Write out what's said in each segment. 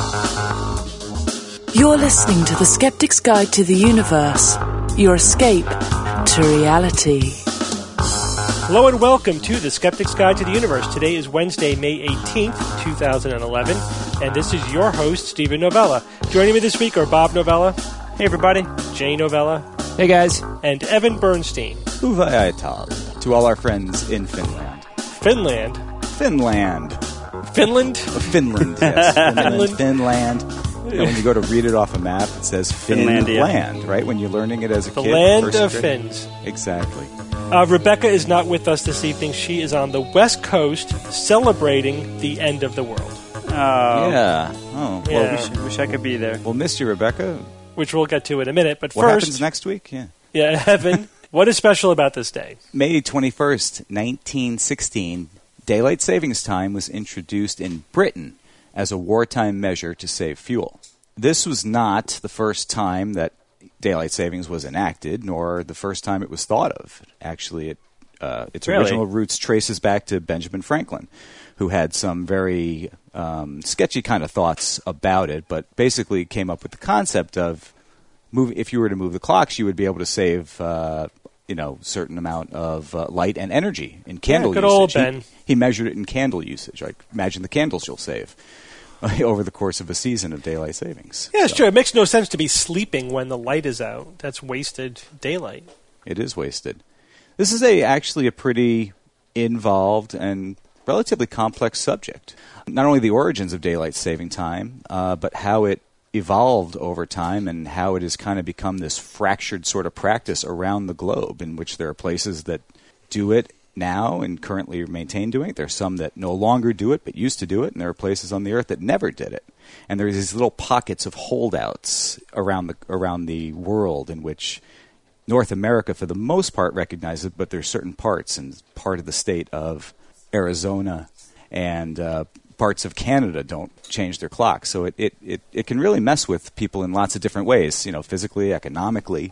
You're listening to The Skeptic's Guide to the Universe, your escape to reality. Hello and welcome to The Skeptic's Guide to the Universe. Today is Wednesday, May 18th, 2011, and this is your host, Stephen Novella. Joining me this week are Bob Novella. Hey, everybody. Jay Novella. Hey, guys. And Evan Bernstein. Uvaital. To all our friends in Finland. Finland? Finland. Finland? Finland, yes. Finland. And when you go to read it off a map, it says Finland, right? When you're learning it as a kid. The land of Finns. Exactly. Rebecca is not with us this evening. She is on the West Coast celebrating the end of the world. Yeah. Oh, well, Yeah. Wish I could be there. we'll miss you, Rebecca. Which we'll get to in a minute. But What first, happens next week? Yeah. Yeah, Evan, what is special about this day? May 21st, 1916, daylight savings time was introduced in Britain as a wartime measure to save fuel. This was not the first time that daylight savings was enacted, nor the first time it was thought of. Actually, its original roots traces back to Benjamin Franklin, who had some very sketchy kind of thoughts about it, but basically came up with the concept of if you were to move the clocks, you would be able to save certain amount of light and energy in candle good usage. old Ben. He measured it in candle usage. Like, imagine the candles you'll save over the course of a season of daylight savings. Yeah, it's true. It makes no sense to be sleeping when the light is out. That's wasted daylight. It is wasted. This is actually a pretty involved and relatively complex subject. Not only the origins of daylight saving time, but how it evolved over time and how it has kind of become this fractured sort of practice around the globe, in which there are places that do it now and currently maintain doing it. There are some that no longer do it but used to do it, and there are places on the earth that never did it. And there's these little pockets of holdouts around the world in which North America, for the most part, recognizes it, but there's certain parts, and part of the state of Arizona and parts of Canada don't change their clocks. So it can really mess with people in lots of different ways, physically, economically.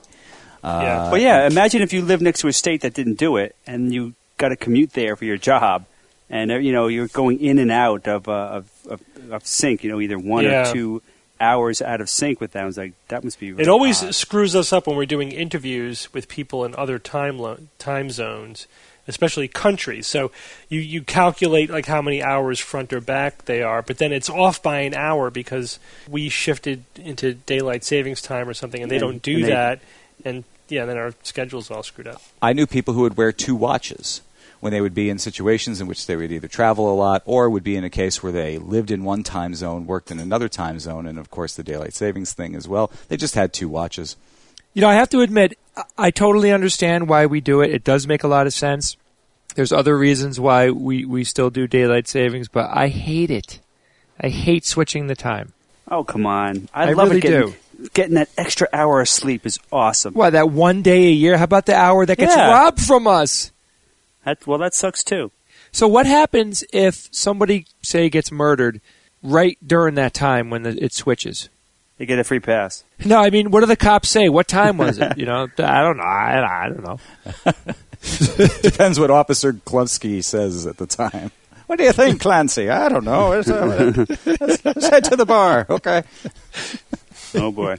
But imagine if you lived next to a state that didn't do it, and you got to commute there for your job, and you're going in and out of sync. Either 1 or 2 hours out of sync with them. It's like, that must be. Really It always odd. screws us up when we're doing interviews with people in other time zones, especially countries. So you calculate like how many hours front or back they are, but then it's off by an hour because we shifted into daylight savings time or something, and they don't do that. And then our schedule's all screwed up. I knew people who would wear 2 watches when they would be in situations in which they would either travel a lot or would be in a case where they lived in one time zone, worked in another time zone, and of course the daylight savings thing as well. They just had 2 watches. I have to admit, I totally understand why we do it. It does make a lot of sense. There's other reasons why we still do daylight savings, but I hate it. I hate switching the time. Oh, come on. I love really it. Do. Getting that extra hour of sleep is awesome. What, that one day a year? How about the hour that gets robbed from us? That sucks too. So what happens if somebody, say, gets murdered right during that time when it switches? They get a free pass. No, I mean, what do the cops say? What time was it? I don't know. I don't know. Depends what Officer Klumsky says at the time. What do you think, Clancy? I don't know. Let's head to the bar. Okay. Oh, boy.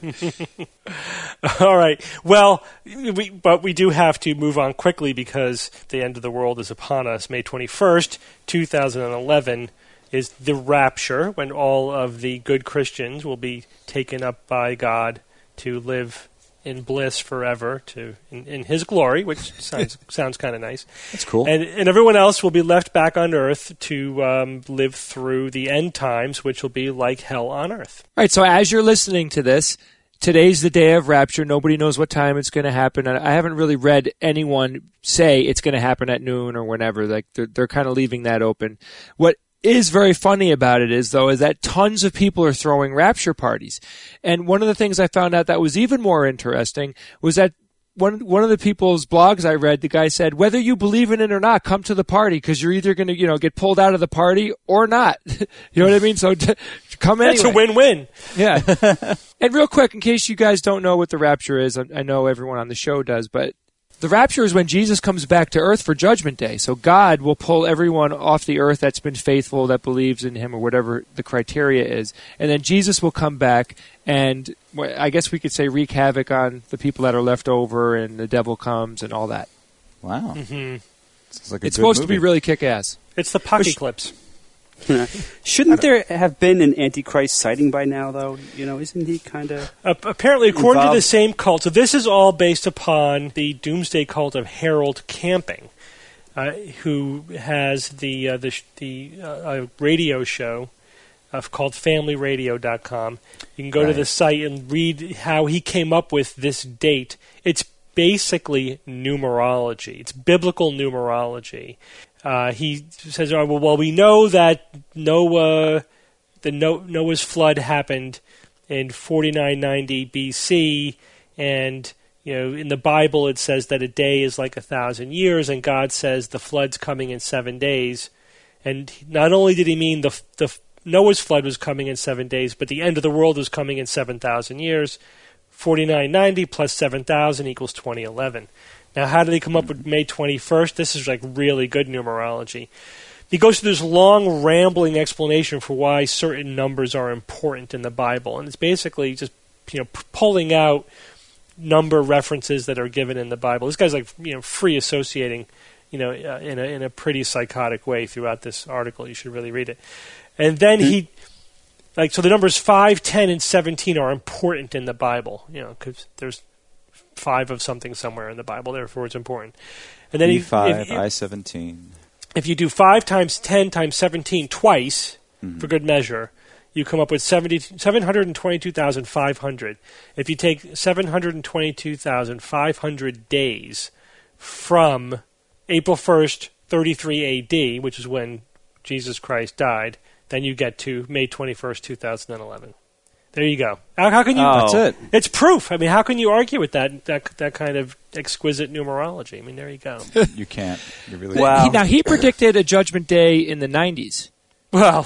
All right. Well, but we do have to move on quickly because the end of the world is upon us. May 21st, 2011 is the rapture, when all of the good Christians will be taken up by God to live in bliss forever, in His glory, which sounds kind of nice. That's cool. And everyone else will be left back on earth to live through the end times, which will be like hell on earth. All right, so as you're listening to this, today's the day of rapture. Nobody knows what time it's going to happen. I haven't really read anyone say it's going to happen at noon or whenever. Like they're kind of leaving that open. What is very funny about it is that tons of people are throwing rapture parties. And one of the things I found out that was even more interesting was that one of the people's blogs I read, the guy said, whether you believe in it or not, come to the party because you're either going to, get pulled out of the party or not. You know what I mean? So come anyway. It's a win-win. Yeah. And real quick, in case you guys don't know what the rapture is, I know everyone on the show does, but The rapture is when Jesus comes back to earth for Judgment Day. So God will pull everyone off the earth that's been faithful, that believes in him, or whatever the criteria is. And then Jesus will come back and, I guess we could say, wreak havoc on the people that are left over, and the devil comes and all that. Wow. Mm-hmm. Like it's supposed to be really kick-ass. It's the Pockeyclips. Shouldn't there have been an Antichrist sighting by now, though? Isn't he kind of apparently, according to the same cult, so this is all based upon the doomsday cult of Harold Camping, who has the radio show called FamilyRadio.com. You can go to the site and read how he came up with this date. It's basically numerology. It's biblical numerology. He says, well, we know that Noah's flood happened in 4990 BC, and in the Bible it says that a day is like 1,000 years, and God says the flood's coming in 7 days. And not only did he mean the Noah's flood was coming in 7 days, but the end of the world was coming in 7,000 years. 4990 plus 7,000 equals 2011. Now, how did he come up with May 21st? This is like really good numerology. He goes through this long, rambling explanation for why certain numbers are important in the Bible, and it's basically just pulling out number references that are given in the Bible. This guy's like free associating, in a pretty psychotic way throughout this article. You should really read it. And then so the numbers 5, 10, and 17 are important in the Bible, because there's 5 of something somewhere in the Bible, therefore it's important. And then E5, I-17. If you do 5 times 10 times 17 twice, for good measure, you come up with 722,500. If you take 722,500 days from April 1st, 33 AD, which is when Jesus Christ died, then you get to May 21st, 2011. There you go. How can you? That's it. It's proof. I mean, how can you argue with that kind of exquisite numerology? I mean, there you go. You can't. You really. Wow. Now he predicted a Judgment Day in the 90s. Well,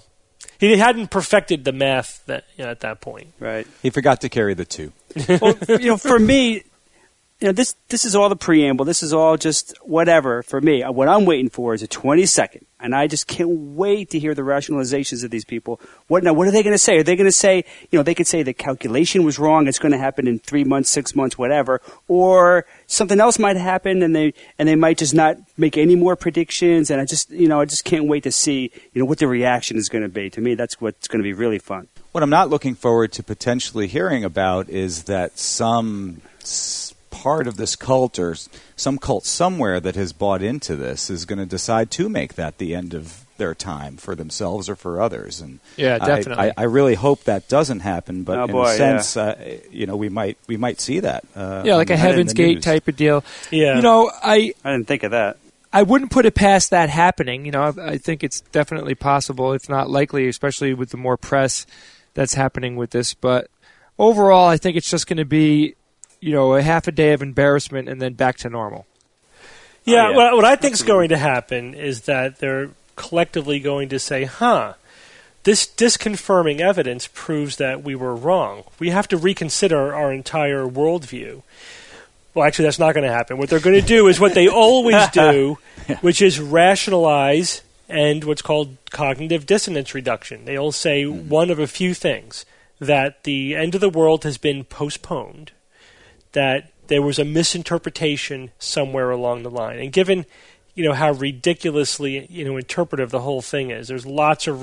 he hadn't perfected the math at that point. Right. He forgot to carry the 2. Well, for me, this is all the preamble. This is all just whatever for me. What I'm waiting for is a 20-second. And I just can't wait to hear the rationalizations of these people. What are they going to say? Are they going to say, they could say the calculation was wrong, it's going to happen in 3 months, 6 months, whatever, or something else might happen, and they might just not make any more predictions. And I just can't wait to see, what the reaction is going to be. To me, that's what's going to be really fun. What I'm not looking forward to potentially hearing about is that some part of this cult or some cult somewhere that has bought into this is going to decide to make that the end of their time for themselves or for others. And yeah, definitely. I really hope that doesn't happen, but a sense, we might see that. Like a Heaven's Gate type of deal. Yeah. I didn't think of that. I wouldn't put it past that happening. I think it's definitely possible, if not likely, especially with the more press that's happening with this. But overall, I think it's just going to be a half a day of embarrassment and then back to normal. Yeah, well, what I think is going to happen is that they're collectively going to say, this disconfirming evidence proves that we were wrong. We have to reconsider our entire worldview. Well, actually, that's not going to happen. What they're going to do is what they always do, which is rationalize and what's called cognitive dissonance reduction. They'll say one of a few things, that the end of the world has been postponed, that there was a misinterpretation somewhere along the line. And given, how ridiculously, interpretive the whole thing is, there's lots of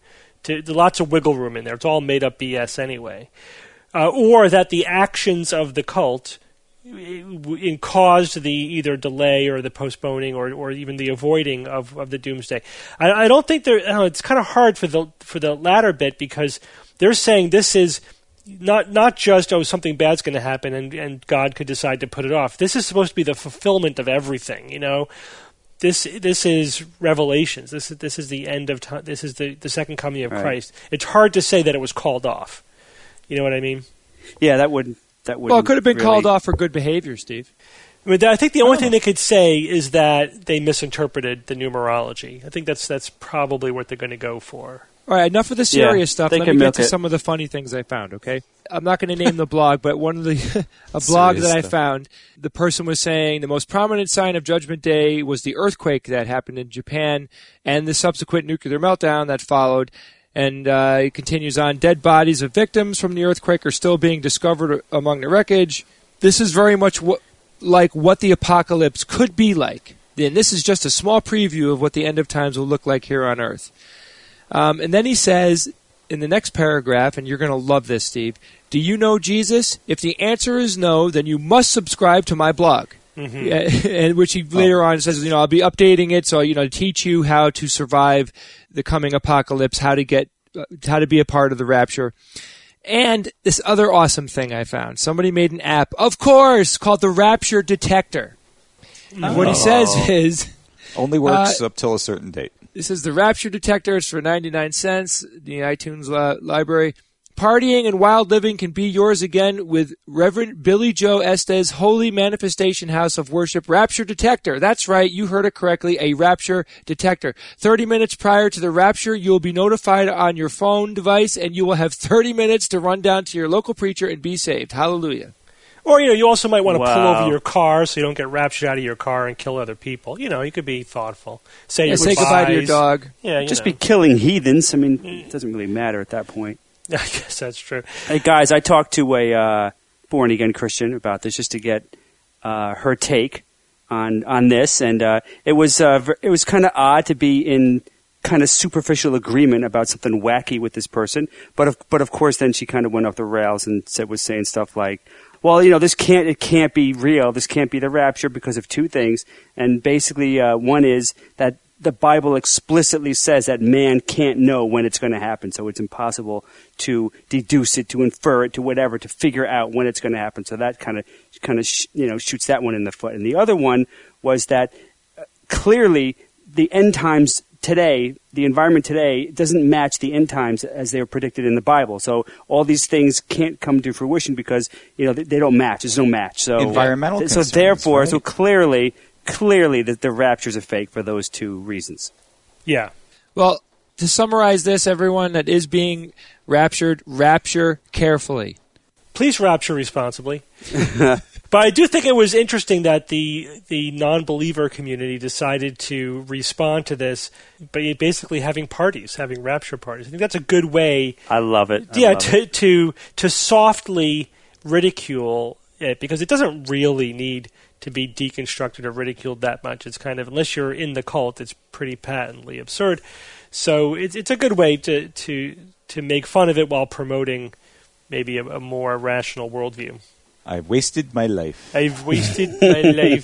wiggle room in there. It's all made up BS anyway. Or that the actions of the cult caused the either delay or the postponing or even the avoiding of the doomsday. I don't think it's kind of hard for the latter bit, because they're saying this is not just something bad's going to happen and God could decide to put it off. This is supposed to be the fulfillment of everything. This is Revelations. This is the end of time. This is the second coming of Christ. It's hard to say that it was called off. You know what I mean? Yeah, that would. Well, it could have been called off for good behavior, Steve. I think the only thing they could say is that they misinterpreted the numerology. I think that's probably what they're going to go for. All right, enough of the serious stuff. Let me get to it. some of the funny things I found, okay? I'm not going to name the blog, but one of the a blog that I found, the person was saying the most prominent sign of Judgment Day was the earthquake that happened in Japan and the subsequent nuclear meltdown that followed. And it continues on. Dead bodies of victims from the earthquake are still being discovered among the wreckage. This is very much like what the apocalypse could be like. And this is just a small preview of what the end of times will look like here on Earth. And then he says in the next paragraph, and you're going to love this, Steve, do you know Jesus? If the answer is no, then you must subscribe to my blog. Mm-hmm. And which he later on says, I'll be updating it, so to teach you how to survive the coming apocalypse, how to be a part of the rapture. And this other awesome thing I found. Somebody made an app, of course, called the Rapture Detector. And what he says is... Only works up till a certain date. This is the Rapture Detector. It's for 99 cents, the iTunes library. Partying and wild living can be yours again with Reverend Billy Joe Estes' Holy Manifestation House of Worship Rapture Detector. That's right, you heard it correctly, a Rapture Detector. 30 minutes prior to the rapture, you will be notified on your phone device, and you will have 30 minutes to run down to your local preacher and be saved. Hallelujah. Or, you also might want to pull over your car so you don't get raptured out of your car and kill other people. You could be thoughtful. Say goodbye to your dog. Yeah, just be killing heathens. I mean, it doesn't really matter at that point. I guess that's true. Hey, guys, I talked to a born-again Christian about this just to get her take on this, and it was kind of odd to be in kind of superficial agreement about something wacky with this person, but of course then she kind of went off the rails and was saying stuff like, well, it can't be real. This can't be the rapture because of two things. And basically, one is that the Bible explicitly says that man can't know when it's going to happen. So it's impossible to deduce it, to infer it, to whatever, to figure out when it's going to happen. So that kind of shoots that one in the foot. And the other one was that clearly the end times today, the environment today, doesn't match the end times as they were predicted in the Bible. So all these things can't come to fruition because they don't match. There's no match. So environmental concerns, so therefore, right? so clearly that the rapture's a fake for those two reasons. Yeah. Well, to summarize this, everyone that is being raptured, rapture carefully. Please rapture responsibly. But I do think it was interesting that the non-believer community decided to respond to this by basically having parties, having rapture parties. I think that's a good way. I love it. To softly ridicule it, because it doesn't really need to be deconstructed or ridiculed that much. It's kind of, unless you're in the cult, it's pretty patently absurd. So it's a good way to make fun of it while promoting maybe a more rational worldview. I've wasted my life. I've wasted my life.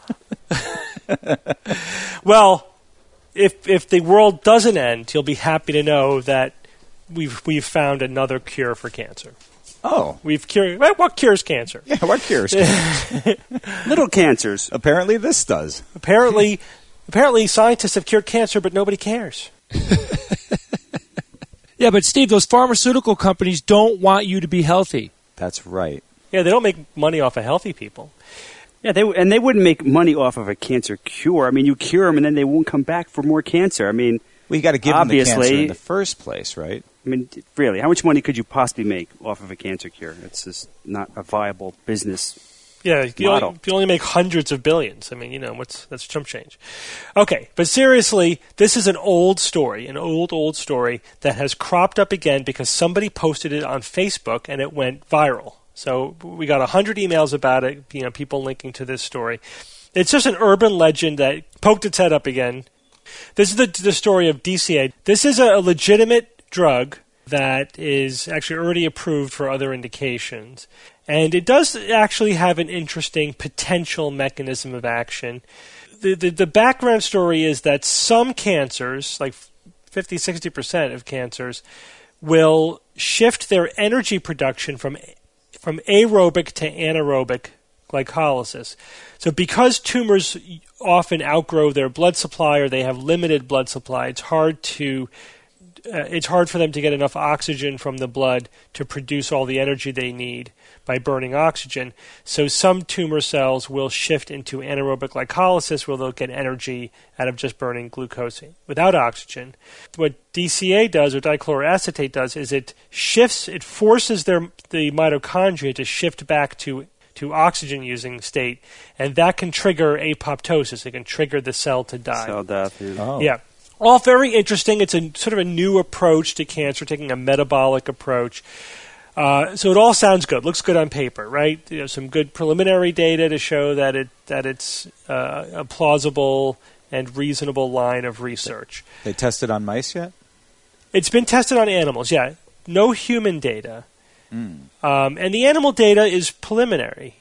Well, if the world doesn't end, you'll be happy to know that we've found another cure for cancer. Oh. We've cured. What cures cancer? Yeah, what cures cancer? Little cancers. Apparently this does. Apparently scientists have cured cancer, but nobody cares. Yeah, but Steve, those pharmaceutical companies don't want you to be healthy. That's right. Yeah, they don't make money off of healthy people. Yeah, they wouldn't make money off of a cancer cure. I mean, you cure them and then they won't come back for more cancer. I mean, well, you got to give them the cancer in the first place, right? I mean, really, how much money could you possibly make off of a cancer cure? It's just not a viable business model. You only make hundreds of billions. I mean, that's chump change. Okay, but seriously, this is an old story, an old story that has cropped up again because somebody posted it on Facebook and it went viral. So we got 100 emails about it, people linking to this story. It's just an urban legend that poked its head up again. This is the story of DCA. This is a legitimate drug that is actually already approved for other indications. And it does actually have an interesting potential mechanism of action. The background story is that some cancers, like 50-60% of cancers, will shift their energy production from aerobic to anaerobic glycolysis. So because tumors often outgrow their blood supply or they have limited blood supply, it's hard to it's hard for them to get enough oxygen from the blood to produce all the energy they need by burning oxygen. So some tumor cells will shift into anaerobic glycolysis, where they'll get energy out of just burning glucose without oxygen. What DCA does, or dichloroacetate does, is it forces the mitochondria to shift back to oxygen-using state, and that can trigger apoptosis. It can trigger the cell to die. Cell death. Yeah. All very interesting. It's a sort of a new approach to cancer, taking a metabolic approach. So it all sounds good. Looks good on paper, right? Some good preliminary data to show that it's a plausible and reasonable line of research. They tested on mice yet? It's been tested on animals, yeah. No human data. And the animal data is preliminary.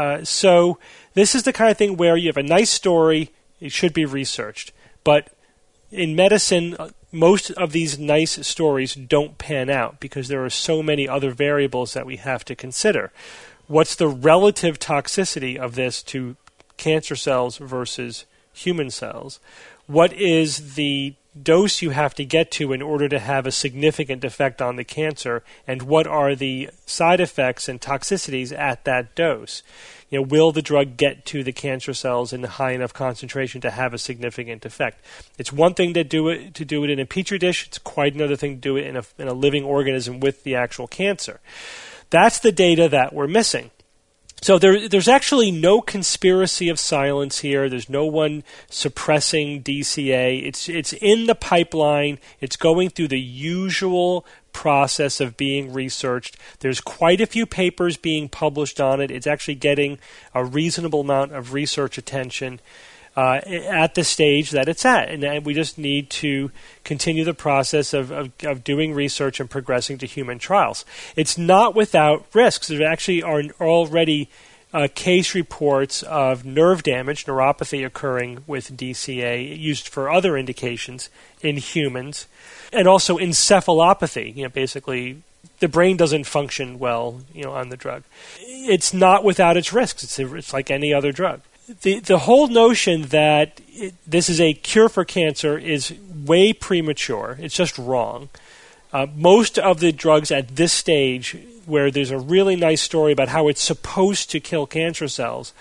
So this is the kind of thing where you have a nice story, it should be researched. But in medicine, most of these nice stories don't pan out because there are so many other variables that we have to consider. What's the relative toxicity of this to cancer cells versus human cells? What is the dose you have to get to in order to have a significant effect on the cancer, and what are the side effects and toxicities at that dose? Will the drug get to the cancer cells in high enough concentration to have a significant effect? It's one thing to do it in a petri dish. It's quite another thing to do it in a living organism with the actual cancer. That's the data that we're missing. So there's actually no conspiracy of silence here. There's no one suppressing DCA. It's in the pipeline. It's going through the usual process of being researched. There's quite a few papers being published on it. It's actually getting a reasonable amount of research attention at the stage that it's at. And we just need to continue the process of doing research and progressing to human trials. It's not without risks. There actually are already case reports of nerve damage, neuropathy occurring with DCA used for other indications in humans, and also encephalopathy. Basically the brain doesn't function well, on the drug. It's not without its risks. It's like any other drug. The whole notion that this is a cure for cancer is way premature. It's just wrong. Most of the drugs at this stage, where there's a really nice story about how it's supposed to kill cancer cells,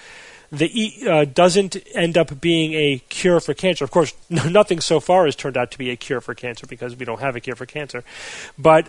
doesn't end up being a cure for cancer. Of course, nothing so far has turned out to be a cure for cancer because we don't have a cure for cancer. But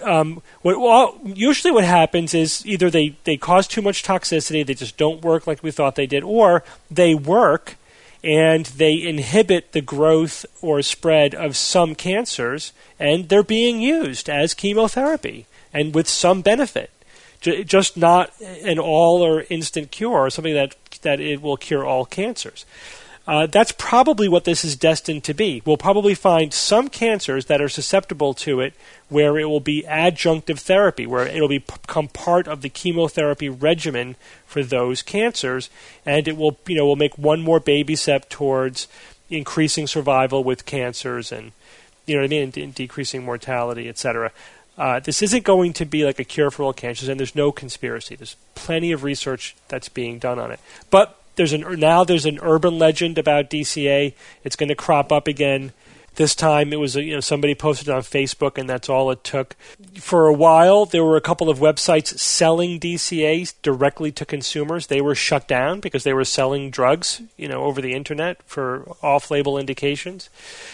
usually what happens is either they cause too much toxicity, they just don't work like we thought they did, or they work and they inhibit the growth or spread of some cancers, and they're being used as chemotherapy and with some benefit. Just not an all or instant cure, or something that it will cure all cancers. That's probably what this is destined to be. We'll probably find some cancers that are susceptible to it where it will be adjunctive therapy, where it will become part of the chemotherapy regimen for those cancers, and it will make one more baby step towards increasing survival with cancers and and decreasing mortality, etc. This isn't going to be like a cure for all cancers, and there's no conspiracy. There's plenty of research that's being done on it. But there's an urban legend about DCA. It's going to crop up again. This time it was somebody posted on Facebook, and that's all it took. For a while, there were a couple of websites selling DCA directly to consumers. They were shut down because they were selling drugs, over the internet for off-label indications.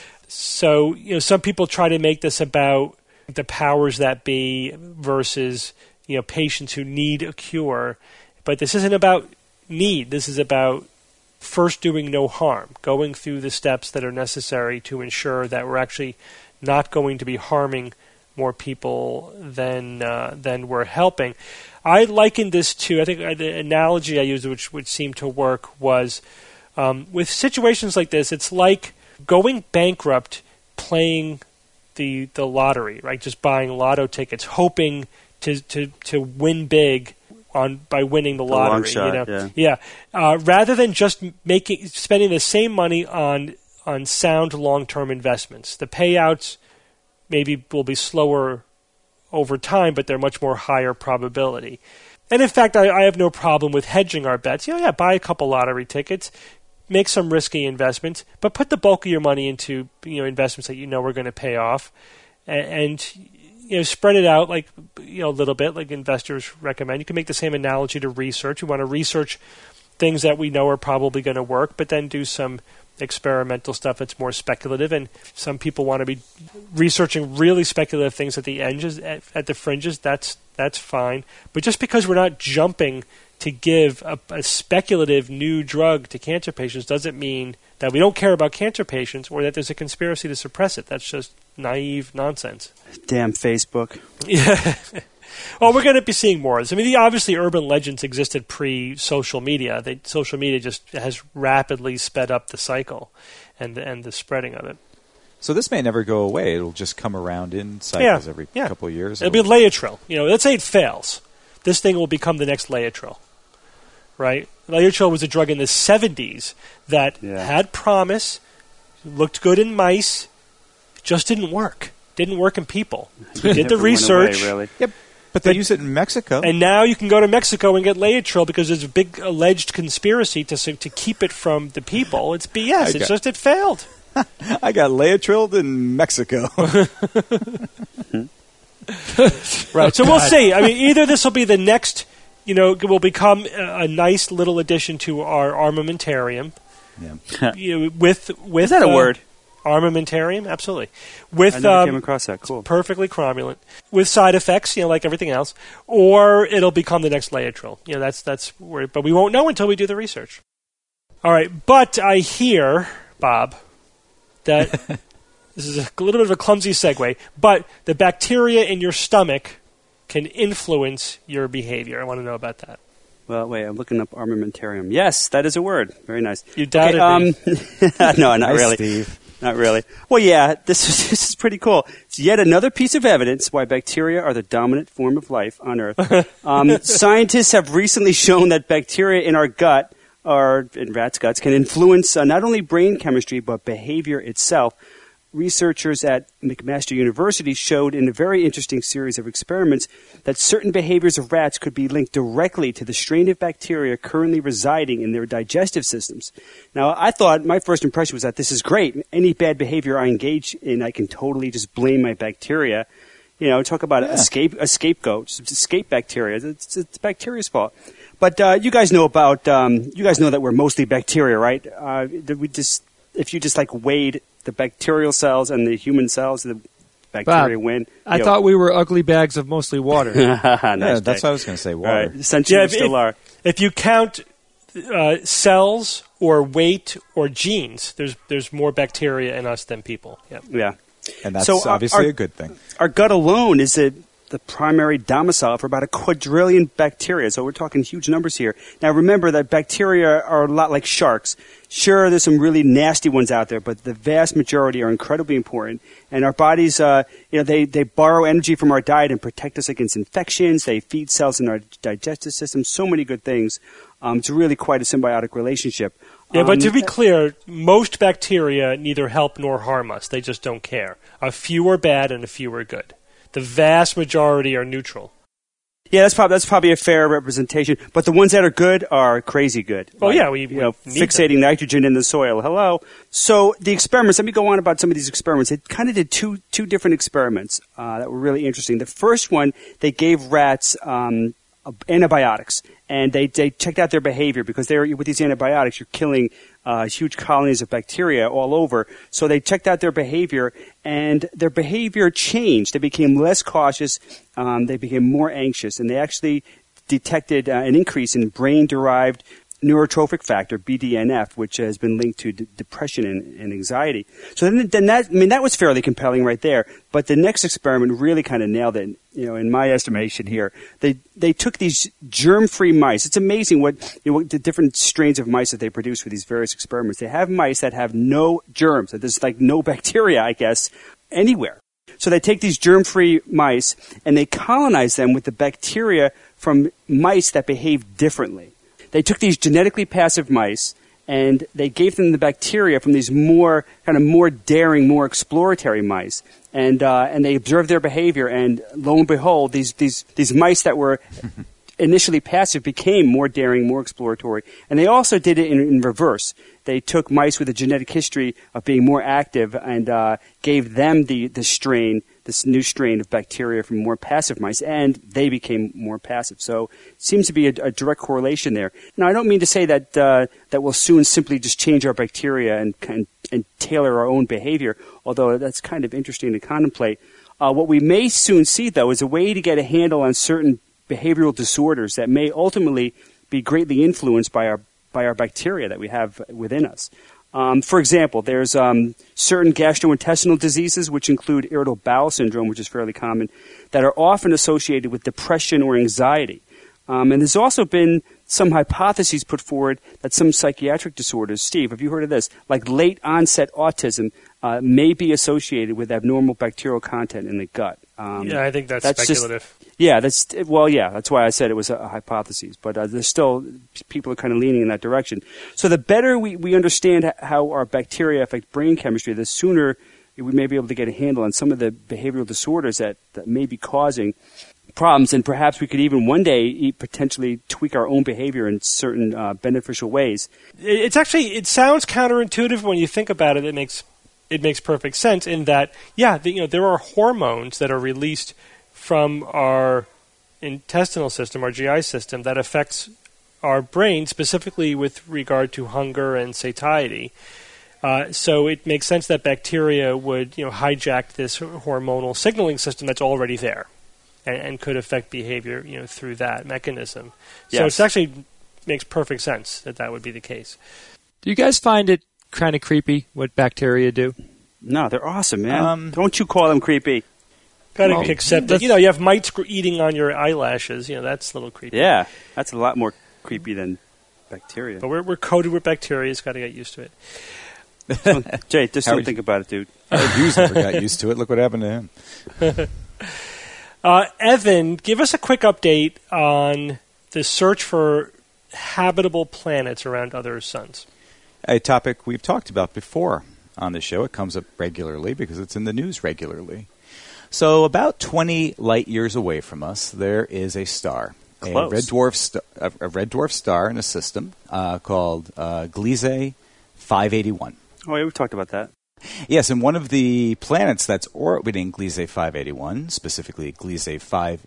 So, some people try to make this about the powers that be versus patients who need a cure, but this isn't about need. This is about first doing no harm, going through the steps that are necessary to ensure that we're actually not going to be harming more people than we're helping. I likened this to, I think the analogy I used, which would seem to work, was with situations like this, it's like going bankrupt playing the lottery, right? Just buying lotto tickets, hoping to win big by winning the lottery. Long shot, yeah. Rather than just spending the same money on sound long-term investments. The payouts maybe will be slower over time, but they're much more higher probability. And in fact, I have no problem with hedging our bets. Buy a couple lottery tickets, make some risky investments, but put the bulk of your money into investments that are going to pay off, and spread it out like a little bit, like investors recommend. You can make the same analogy to research. We want to research things that we know are probably going to work, but then do some experimental stuff that's more speculative. And some people want to be researching really speculative things at the edges, at the fringes. That's fine. But just because we're not jumping to give a speculative new drug to cancer patients doesn't mean that we don't care about cancer patients or that there's a conspiracy to suppress it. That's just naive nonsense. Damn Facebook. Yeah. Well, we're going to be seeing more of this. I mean, obviously urban legends existed pre-social media. Social media just has rapidly sped up the cycle and the spreading of it. So this may never go away. It'll just come around in cycles every couple of years. It'll be Laetrile. Let's say it fails. This thing will become the next Laetrile. Right? Laetrile was a drug in the 70s that had promise, looked good in mice, just didn't work. Didn't work in people. We did the research. Away, really. Yep. But they use it in Mexico. And now you can go to Mexico and get Laetrile because there's a big alleged conspiracy to keep it from the people. It's BS. It failed. I got Laetrile in Mexico. Right. So we'll see. I mean, either this will be the next, it will become a nice little addition to our armamentarium. Yeah. With is that a word? Armamentarium, absolutely. With I never came across that. Cool. Perfectly cromulent. With side effects, like everything else, or it'll become the next Laetrile. That's where. But we won't know until we do the research. All right, but I hear, Bob, that this is a little bit of a clumsy segue, but the bacteria in your stomach can influence your behavior. I want to know about that. Well, wait, I'm looking up armamentarium. Yes, that is a word. Very nice. You doubted me. No, not really. Steve. Not really. Well, yeah, this is pretty cool. It's yet another piece of evidence why bacteria are the dominant form of life on Earth. Scientists have recently shown that bacteria in our gut, or in rats' guts, can influence not only brain chemistry but behavior itself. Researchers at McMaster University showed in a very interesting series of experiments that certain behaviors of rats could be linked directly to the strain of bacteria currently residing in their digestive systems. Now, I thought my first impression was that this is great. Any bad behavior I engage in, I can totally just blame my bacteria. Talk about a scapegoat, escape bacteria. It's bacteria's fault. But you guys know that we're mostly bacteria, right? If you just weighed the bacterial cells and the human cells, the bacteria win. I thought we were ugly bags of mostly water. Nice that's what I was going to say, water. Right. Essentially, we still are. If you count cells or weight or genes, there's more bacteria in us than people. Yep. Yeah. And that's obviously a good thing. Our gut alone is the primary domicile for about 2 quadrillion bacteria. So we're talking huge numbers here. Now remember that bacteria are a lot like sharks. Sure, there's some really nasty ones out there, but the vast majority are incredibly important. And our bodies, they borrow energy from our diet and protect us against infections. They feed cells in our digestive system. So many good things. It's really quite a symbiotic relationship. Yeah, but to be clear, most bacteria neither help nor harm us. They just don't care. A few are bad and a few are good. The vast majority are neutral. Yeah, that's probably a fair representation. But the ones that are good are crazy good. Oh, yeah. We fixating nitrogen in the soil. Hello. So the experiments, let me go on about some of these experiments. It kind of did two different experiments that were really interesting. The first one, they gave rats antibiotics. And they checked out their behavior because with these antibiotics, you're killing huge colonies of bacteria all over. So they checked out their behavior, and their behavior changed. They became less cautious. They became more anxious, and they actually detected an increase in brain-derived neurotrophic factor, BDNF, which has been linked to depression and anxiety. So then that was fairly compelling right there. But the next experiment really kind of nailed it. In my estimation here, they took these germ-free mice. It's amazing what the different strains of mice that they produce for these various experiments. They have mice that have no germs. That there's no bacteria, I guess, anywhere. So they take these germ-free mice and they colonize them with the bacteria from mice that behave differently. They took these genetically passive mice and they gave them the bacteria from these more daring, more exploratory mice, and they observed their behavior. And lo and behold, these mice that were initially passive became more daring, more exploratory. And they also did it in reverse. They took mice with a genetic history of being more active and gave them the strain this new strain of bacteria from more passive mice, and they became more passive. So it seems to be a direct correlation there. Now, I don't mean to say that that we'll soon simply just change our bacteria and tailor our own behavior, although that's kind of interesting to contemplate. What we may soon see, though, is a way to get a handle on certain behavioral disorders that may ultimately be greatly influenced by our bacteria that we have within us. For example, there's certain gastrointestinal diseases, which include irritable bowel syndrome, which is fairly common, that are often associated with depression or anxiety. And there's also been some hypotheses put forward that some psychiatric disorders, Steve, have you heard of this, like late-onset autism, may be associated with abnormal bacterial content in the gut. Yeah, I think that's speculative. That's why I said it was a hypothesis. But there's still, people are kind of leaning in that direction. So the better we understand how our bacteria affect brain chemistry, the sooner we may be able to get a handle on some of the behavioral disorders that may be causing problems, and perhaps we could even one day potentially tweak our own behavior in certain beneficial ways. It sounds counterintuitive when you think about it. It makes perfect sense in that, there are hormones that are released from our intestinal system, our GI system, that affects our brain, specifically with regard to hunger and satiety. So it makes sense that bacteria would hijack this hormonal signaling system that's already there and could affect behavior through that mechanism. So it actually makes perfect sense that would be the case. Do you guys find it kind of creepy what bacteria do? No, they're awesome, man. Don't you call them creepy. Gotta accept that. You have mites eating on your eyelashes. That's a little creepy. Yeah, that's a lot more creepy than bacteria. But we're coated with bacteria. It's got to get used to it. So, Jay, just don't think about it, dude. Hughes never got used to it. Look what happened to him. Evan, give us a quick update on the search for habitable planets around other suns. A topic we've talked about before on the show. It comes up regularly because it's in the news regularly. So about 20 light years away from us, there is a star, a red dwarf star in a system called Gliese 581. Oh, yeah, we've talked about that. Yes, and one of the planets that's orbiting Gliese 581, specifically Gliese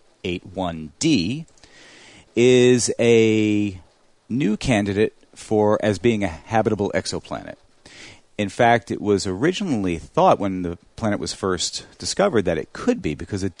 581d, is a new candidate as being a habitable exoplanet. In fact, it was originally thought when the planet was first discovered that it could be, because we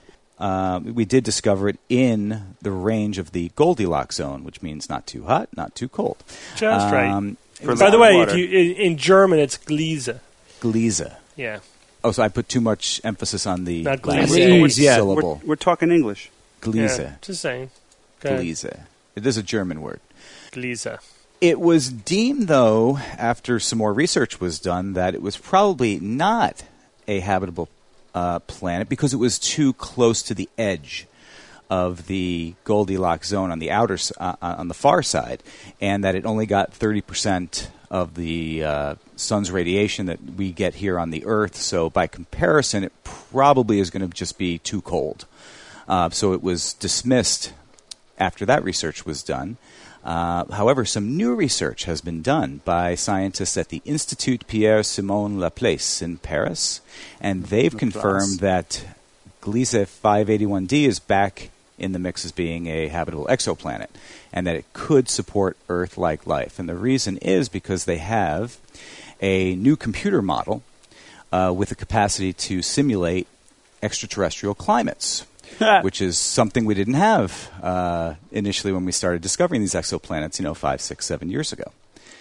did discover it in the range of the Goldilocks zone, which means not too hot, not too cold. Just right. By the way, in German, it's Gliese. Gliese. Yeah. Oh, so I put too much emphasis on the last syllable. We're talking English. Gliese. Yeah, just saying. Gliese. It is a German word. Gliese. It was deemed, though, after some more research was done, that it was probably not a habitable planet because it was too close to the edge of the Goldilocks zone on the on the far side, and that it only got 30% of the sun's radiation that we get here on the Earth. So by comparison, it probably is going to just be too cold. So it was dismissed after that research was done. However, some new research has been done by scientists at the Institut Pierre-Simon Laplace in Paris, and they've confirmed that Gliese 581d is back in the mix as being a habitable exoplanet, and that it could support Earth-like life. And the reason is because they have a new computer model with the capacity to simulate extraterrestrial climates, which is something we didn't have initially when we started discovering these exoplanets, 5, 6, 7 years ago.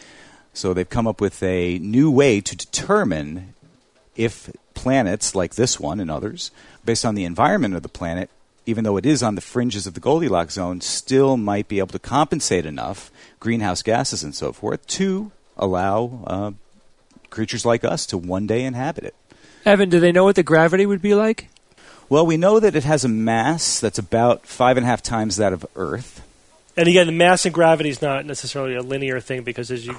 So they've come up with a new way to determine if planets like this one and others, based on the environment of the planet, even though it is on the fringes of the Goldilocks zone, still might be able to compensate enough greenhouse gases and so forth to allow creatures like us to one day inhabit it. Evan, do they know what the gravity would be like? Well, we know that it has a mass that's about 5.5 times that of Earth. And again, the mass and gravity is not necessarily a linear thing because as you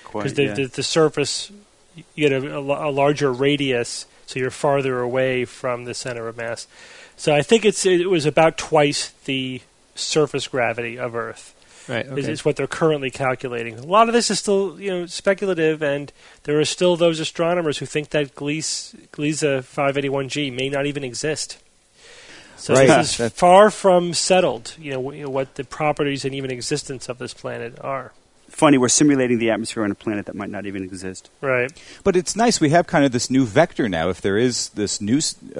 the surface, you get a larger radius, so you're farther away from the center of mass. So I think it was about twice the surface gravity of Earth. Right, okay. is what they're currently calculating. A lot of this is still speculative, and there are still those astronomers who think that Gliese 581G may not even exist. So this is far from settled, what the properties and even existence of this planet are. Funny, we're simulating the atmosphere on a planet that might not even exist. Right. But it's nice. We have kind of this new vector now. If there is this new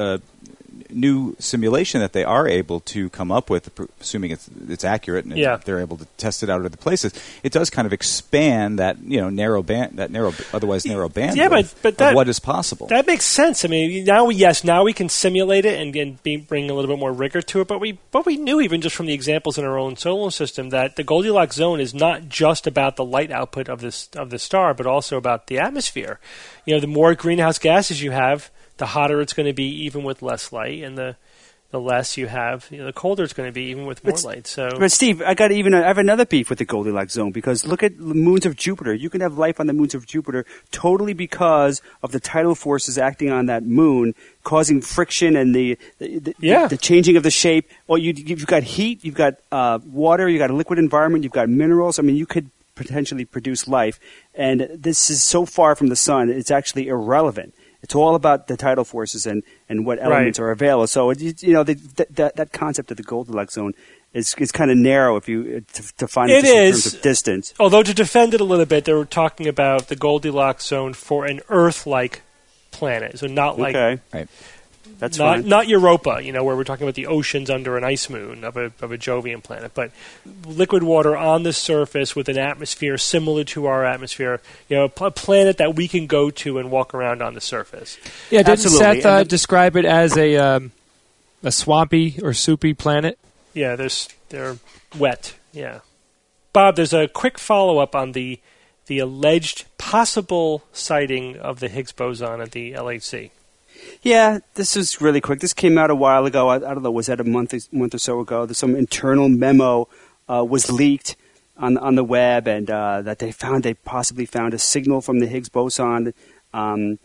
simulation that they are able to come up with, assuming it's accurate and they're able to test it out at other places, it does kind of expand that otherwise narrow band of what is possible. That makes sense. I mean, now we can simulate it and bring a little bit more rigor to it. But we knew even just from the examples in our own solar system that the Goldilocks zone is not just about the light output of the star, but also about the atmosphere. The more greenhouse gases you have, the hotter it's going to be, even with less light, and the less you have, the colder it's going to be, even with more light. But Steve, I have another beef with the Goldilocks zone, because look at the moons of Jupiter. You can have life on the moons of Jupiter totally because of the tidal forces acting on that moon, causing friction and the changing of the shape. Well, you've got heat, you've got water, you've got a liquid environment, you've got minerals. I mean, you could potentially produce life, and this is so far from the sun, it's actually irrelevant. It's all about the tidal forces and what elements are available. So that concept of the Goldilocks zone is kind of narrow if you to find it in terms of distance. Although to defend it a little bit, they were talking about the Goldilocks zone for an Earth-like planet, so not like right. That's fine. Not Europa, where we're talking about the oceans under an ice moon of a Jovian planet, but liquid water on the surface with an atmosphere similar to our atmosphere, a planet that we can go to and walk around on the surface. Yeah, didn't Seth describe it as a swampy or soupy planet? Yeah, they're wet. Yeah, Bob, there's a quick follow-up on the alleged possible sighting of the Higgs boson at the LHC. Yeah, this is really quick. This came out a while ago. I don't know, was that a month or so ago? There's some internal memo was leaked on the web, and that they possibly found a signal from the Higgs boson, and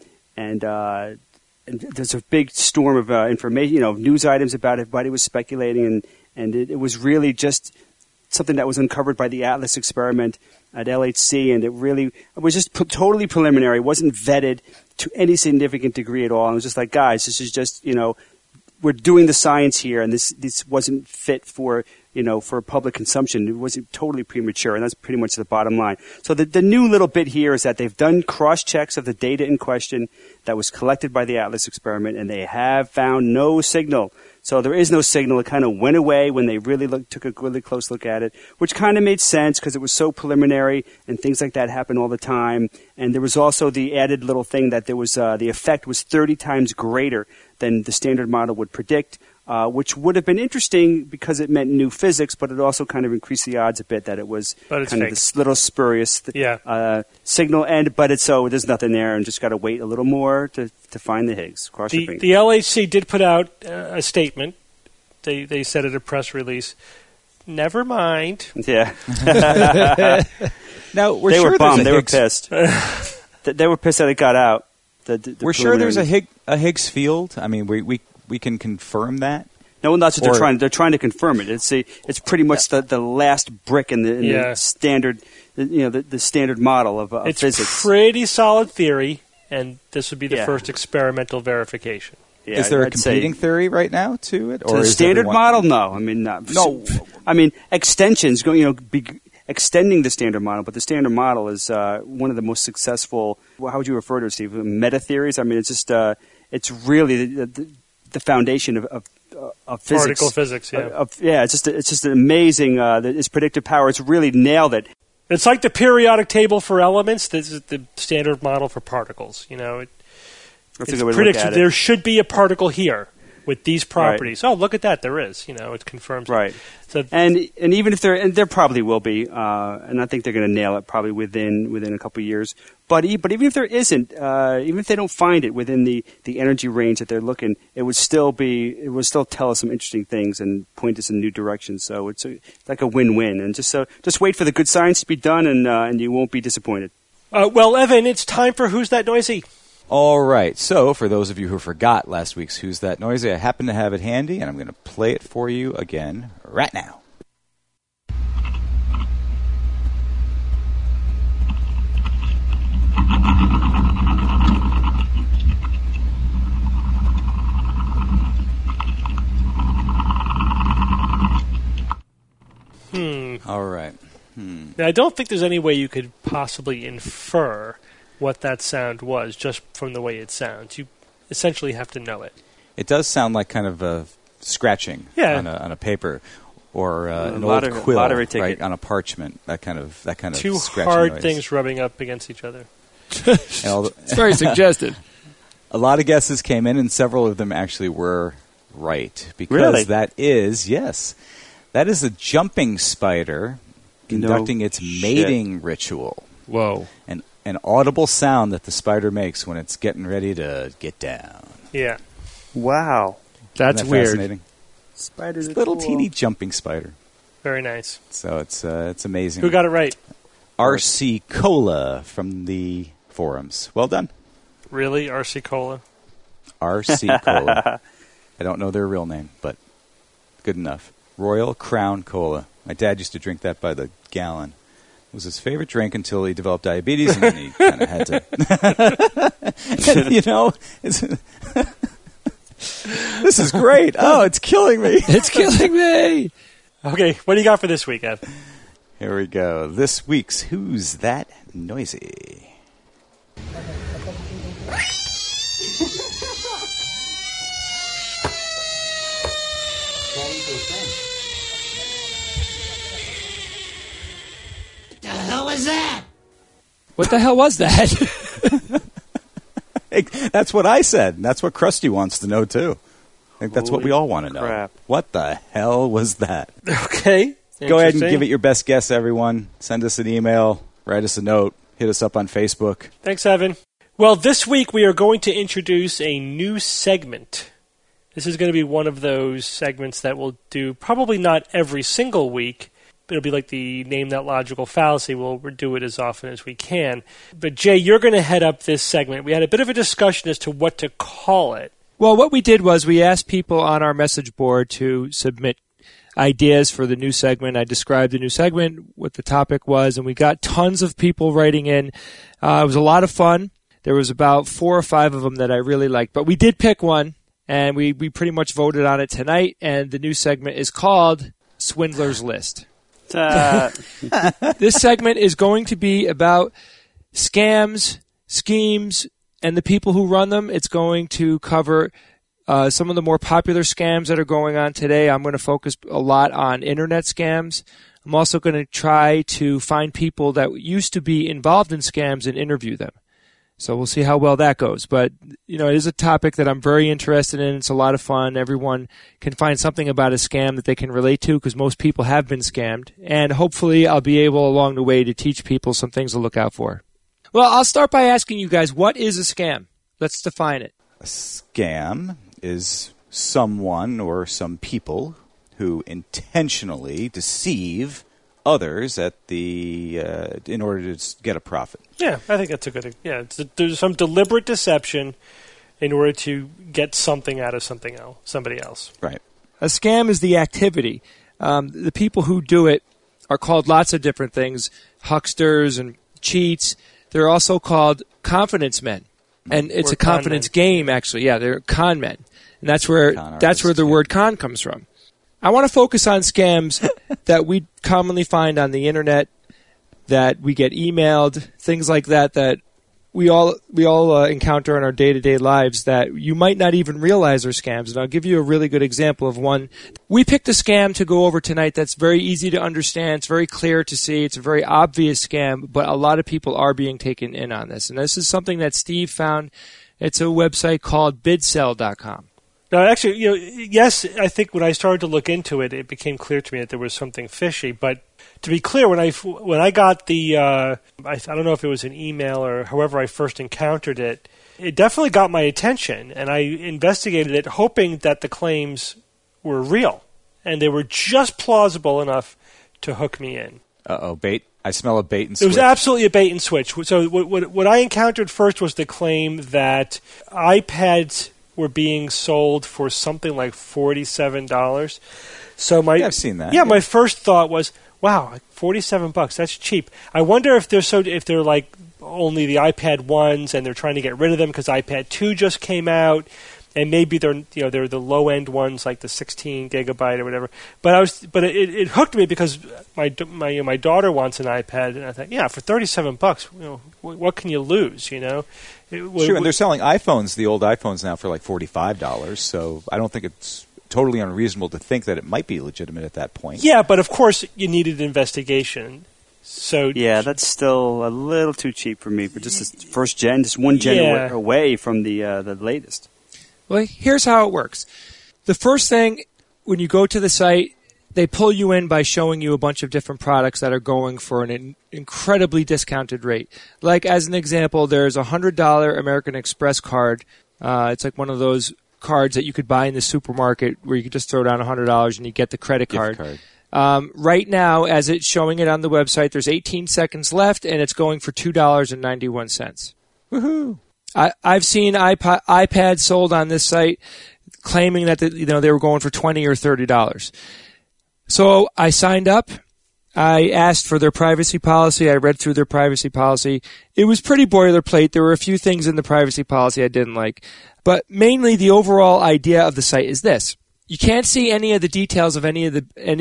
there's a big storm of information, news items about it. Everybody was speculating, and it was really just something that was uncovered by the ATLAS experiment at LHC, and it was just totally preliminary. It wasn't vetted to any significant degree at all. And it was just like, guys, this is just, we're doing the science here, and this wasn't fit for public consumption. It was totally premature, and that's pretty much the bottom line. So the new little bit here is that they've done cross-checks of the data in question that was collected by the ATLAS experiment, and they have found no signal. So there is no signal. It kind of went away when they really took a really close look at it, which kind of made sense because it was so preliminary, and things like that happen all the time. And there was also the added little thing that there was the effect was 30 times greater than the standard model would predict, which would have been interesting because it meant new physics, but it also kind of increased the odds a bit that it was kind of this little spurious signal. But there's nothing there, and just got to wait a little more to find the Higgs. Cross your fingers. The LHC did put out a statement. They said in a press release, "Never mind." Yeah. Now they were bummed. They were pissed. They were pissed that it got out. We're sure there's a Higgs field. I mean, we can confirm that. No, that's what they're trying. They're trying to confirm it. It's pretty much the last brick in the standard, the standard model of physics. It's pretty solid theory, and this would be the first experimental verification. Yeah, is there a competing theory right now to it, or to the standard model? No, I mean no. I mean extensions. Extending the standard model, but the standard model is one of the most successful. How would you refer to it, Steve? Meta theories. I mean, it's just it's really the foundation of physics. Particle physics. Yeah. It's just an amazing. Its predictive power. It's really nailed it. It's like the periodic table for elements. This is the standard model for particles. That's a good way to look at it. There should be a particle here with these properties. Right. Oh, look at that! There is. It confirms. Right. It. So, and even if there probably will be, and I think they're going to nail it probably within a couple of years. But even if there isn't, even if they don't find it within the energy range that they're looking, it would still tell us some interesting things and point us in new directions. So it's like a win-win. And just wait for the good science to be done, and you won't be disappointed. Well, Evan, it's time for Who's That Noisy? All right. So for those of you who forgot last week's Who's That Noisy, I happen to have it handy, and I'm going to play it for you again right now. All right. Now, I don't think there's any way you could possibly infer what that sound was just from the way it sounds. You essentially have to know it. It does sound like kind of a scratching on a paper or an old quill right, on a parchment. That kind of two scratching hard noise. things rubbing up against each other. It's very suggestive. A lot of guesses came in, and several of them actually were right because really? that is a jumping spider conducting its mating ritual. Whoa. An audible sound that the spider makes when it's getting ready to get down. Yeah. Wow. That's Isn't that weird. Fascinating? Spiders are Little cool. teeny jumping spider. Very nice. So it's amazing. Who got it right? RC Cola from the forums. Well done. Really? RC Cola? RC Cola. I don't know their real name, but good enough. Royal Crown Cola. My dad used to drink that by the gallon. It was his favorite drink until he developed diabetes, and then he kind of had to. And, this is great. Oh, it's killing me. It's killing me. Okay, what do you got for this week, Ed? Here we go. This week's Who's That Noisy? What the hell was that? Hey, that's what I said. That's what Krusty wants to know, too. I think that's what we all want to know. Crap. What the hell was that? Okay. Go ahead and give it your best guess, everyone. Send us an email, write us a note, hit us up on Facebook. Thanks, Evan. Well, this week we are going to introduce a new segment. This is going to be one of those segments that we'll do probably not every single week. It'll be like the Name That Logical Fallacy. We'll do it as often as we can. But, Jay, you're going to head up this segment. We had a bit of a discussion as to what to call it. Well, what we did was we asked people on our message board to submit ideas for the new segment. I described the new segment, what the topic was, and we got tons of people writing in. It was a lot of fun. There was about 4 or 5 of them that I really liked. But we did pick one, and we pretty much voted on it tonight, and the new segment is called Swindler's List. This segment is going to be about scams, schemes, and the people who run them. It's going to cover some of the more popular scams that are going on today. I'm going to focus a lot on internet scams. I'm also going to try to find people that used to be involved in scams and interview them. So we'll see how well that goes. But, it is a topic that I'm very interested in. It's a lot of fun. Everyone can find something about a scam that they can relate to because most people have been scammed. And hopefully I'll be able along the way to teach people some things to look out for. Well, I'll start by asking you guys, what is a scam? Let's define it. A scam is someone or some people who intentionally deceive others in order to get a profit. Yeah, I think that's a good... Yeah, there's some deliberate deception in order to get something out of somebody else. Right. A scam is the activity. The people who do it are called lots of different things, hucksters and cheats. They're also called confidence men. And it's a confidence game, actually. Yeah, they're con men. And that's where the word con comes from. I want to focus on scams that we commonly find on the internet, that we get emailed, things like that we all encounter in our day-to-day lives that you might not even realize are scams. And I'll give you a really good example of one. We picked a scam to go over tonight that's very easy to understand. It's very clear to see. It's a very obvious scam, but a lot of people are being taken in on this. And this is something that Steve found. It's a website called bidsell.com. Now, actually, yes, I think when I started to look into it, it became clear to me that there was something fishy. But to be clear, when I got the, I don't know if it was an email or however I first encountered it, it definitely got my attention, and I investigated it, hoping that the claims were real, and they were just plausible enough to hook me in. Uh-oh, bait. I smell a bait and switch. It was absolutely a bait and switch. So what I encountered first was the claim that iPads were being sold for something like $47. So I've seen that. Yeah, my first thought was, wow, $47, that's cheap. I wonder if they're like only the iPad 1s, and they're trying to get rid of them because iPad 2 just came out. And maybe they're the low end ones like the 16 gigabyte or whatever. But it hooked me because my daughter wants an iPad, and I thought, for $37, what can you lose? Sure, and they're selling iPhones, the old iPhones now for like $45. So I don't think it's totally unreasonable to think that it might be legitimate at that point. Yeah, but of course you needed investigation. So yeah, that's still a little too cheap for me for just the first gen, just one gen away from the latest. Well, here's how it works. The first thing, when you go to the site, they pull you in by showing you a bunch of different products that are going for an incredibly discounted rate. Like, as an example, there's a $100 American Express card. It's like one of those cards that you could buy in the supermarket where you could just throw down $100 and you get the credit card. Right now, as it's showing it on the website, there's 18 seconds left, and it's going for $2.91. Woohoo! I've seen iPads sold on this site claiming that they were going for $20 or $30. So I signed up. I asked for their privacy policy. I read through their privacy policy. It was pretty boilerplate. There were a few things in the privacy policy I didn't like. But mainly the overall idea of the site is this. You can't see any of the details of any of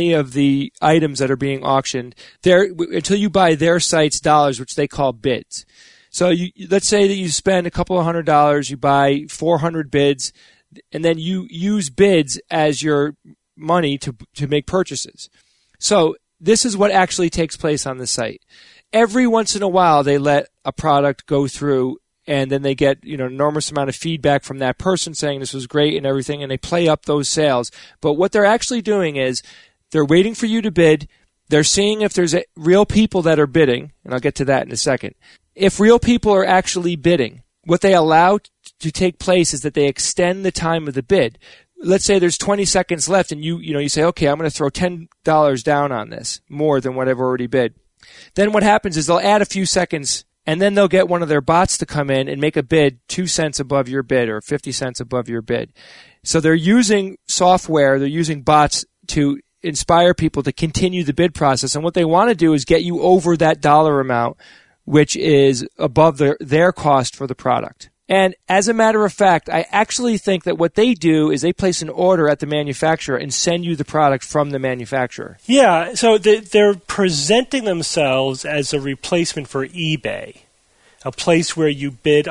the items that are being auctioned there until you buy their site's dollars, which they call bids. So let's say that you spend a couple of $100, you buy 400 bids, and then you use bids as your money to make purchases. So this is what actually takes place on the site. Every once in a while, they let a product go through, and then they get an enormous amount of feedback from that person saying this was great and everything, and they play up those sales. But what they're actually doing is they're waiting for you to bid. They're seeing if there's real people that are bidding, and I'll get to that in a second. If real people are actually bidding, what they allow to take place is that they extend the time of the bid. Let's say there's 20 seconds left, and you say, okay, I'm going to throw $10 down on this, more than what I've already bid. Then what happens is they'll add a few seconds, and then they'll get one of their bots to come in and make a bid 2 cents above your bid or 50 cents above your bid. So they're using software, they're using bots to inspire people to continue the bid process, and what they want to do is get you over that dollar amount, which is above their cost for the product. And as a matter of fact, I actually think that what they do is they place an order at the manufacturer and send you the product from the manufacturer. Yeah, so they're presenting themselves as a replacement for eBay, a place where you bid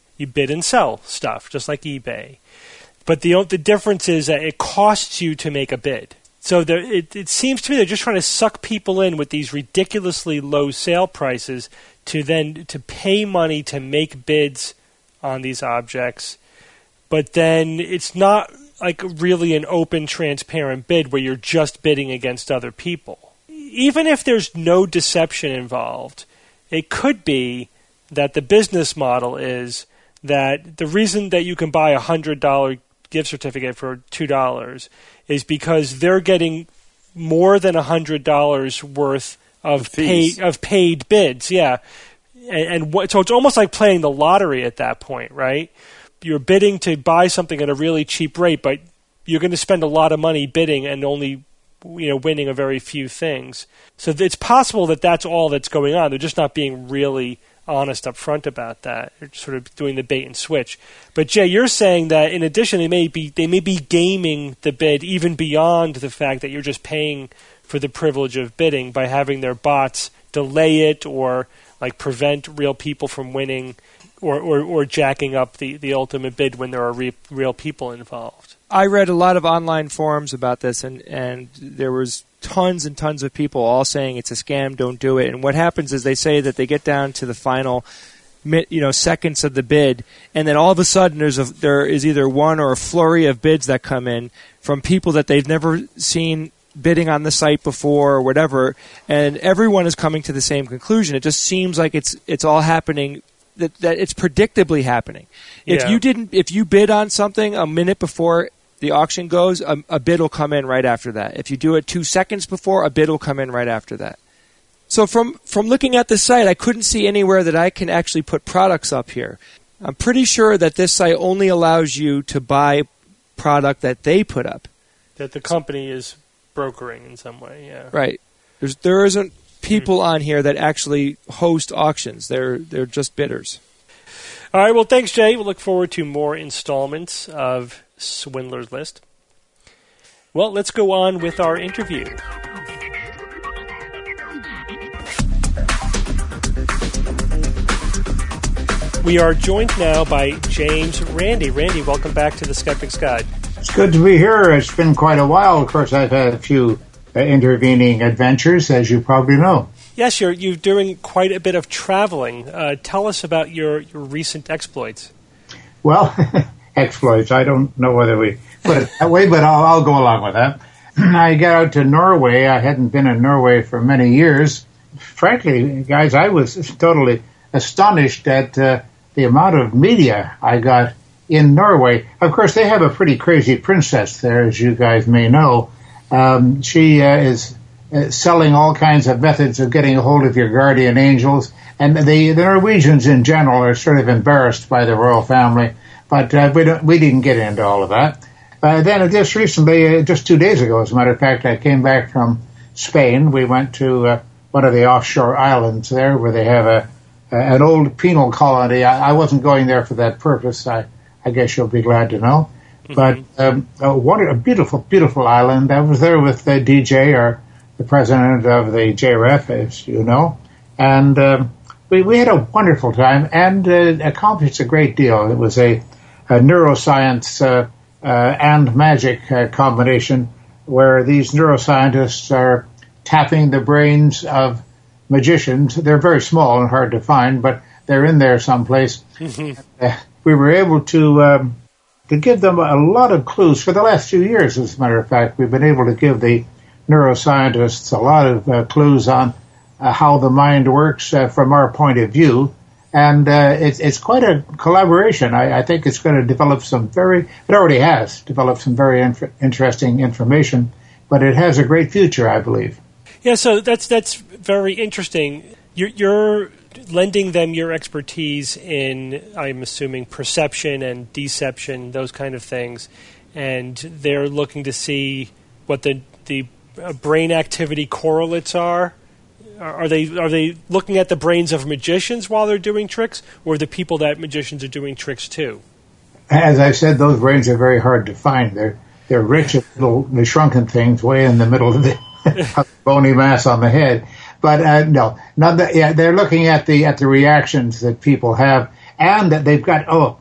and sell stuff, just like eBay. But the difference is that it costs you to make a bid. So it seems to me they're just trying to suck people in with these ridiculously low sale prices to pay money to make bids on these objects. But then it's not like really an open, transparent bid where you're just bidding against other people. Even if there's no deception involved, it could be that the business model is that the reason that you can buy a $100 gift certificate for $2 is because they're getting more than $100 worth of paid bids. Yeah. So it's almost like playing the lottery at that point, right? You're bidding to buy something at a really cheap rate, but you're going to spend a lot of money bidding and only winning a very few things. So it's possible that that's all that's going on. They're just not being really honest up front about that. They're sort of doing the bait and switch. But Jay, you're saying that in addition, they may be gaming the bid even beyond the fact that you're just paying for the privilege of bidding by having their bots delay it or like prevent real people from winning or jacking up the ultimate bid when there are real people involved. I read a lot of online forums about this, and there was tons and tons of people all saying it's a scam, don't do it. And what happens is they say that they get down to the final seconds of the bid, and then all of a sudden there is either one or a flurry of bids that come in from people that they've never seen bidding on the site before or whatever, and everyone is coming to the same conclusion. It just seems like it's all happening, that it's predictably happening. Yeah. If you bid on something a minute before the auction goes, a bid will come in right after that. If you do it 2 seconds before, a bid will come in right after that. So from looking at the site, I couldn't see anywhere that I can actually put products up here. I'm pretty sure that this site only allows you to buy product that they put up. That the company is brokering in some way, yeah. Right. There isn't people on here that actually host auctions. They're just bidders. All right, well, thanks, Jay. We'll look forward to more installments of Swindler's List. Well, let's go on with our interview. We are joined now by James Randi. Randy, welcome back to the Skeptic's Guide. It's good to be here. It's been quite a while. Of course, I've had a few intervening adventures, as you probably know. Yes, you're doing quite a bit of traveling. Tell us about your recent exploits. Well, exploits. I don't know whether we put it that way, but I'll go along with that. I got out to Norway. I hadn't been in Norway for many years. Frankly, guys, I was totally astonished at the amount of media I got in Norway. Of course, they have a pretty crazy princess there, as you guys may know. She is selling all kinds of methods of getting a hold of your guardian angels. And the Norwegians in general are sort of embarrassed by the royal family. But we didn't get into all of that. Then just recently, just 2 days ago, as a matter of fact, I came back from Spain. We went to one of the offshore islands there where they have an old penal colony. I wasn't going there for that purpose. I guess you'll be glad to know. But what a beautiful, beautiful island. I was there with DJ, the president of the JRF, as you know. And we had a wonderful time and accomplished a great deal. It was a neuroscience and magic combination where these neuroscientists are tapping the brains of magicians. They're very small and hard to find, but they're in there someplace. We were able to give them a lot of clues for the last few years. As a matter of fact, we've been able to give the neuroscientists a lot of clues on how the mind works from our point of view. And it's quite a collaboration. I think it's going to develop it already has developed some very interesting information, but it has a great future, I believe. Yeah, so that's very interesting. You're lending them your expertise in, I'm assuming, perception and deception, those kind of things, and they're looking to see what the brain activity correlates are. Are they looking at the brains of magicians while they're doing tricks, or the people that magicians are doing tricks to? As I said, those brains are very hard to find. They're rich at the shrunken things way in the middle of the bony mass on the head. But no, they're looking at the reactions that people have, and that they've got.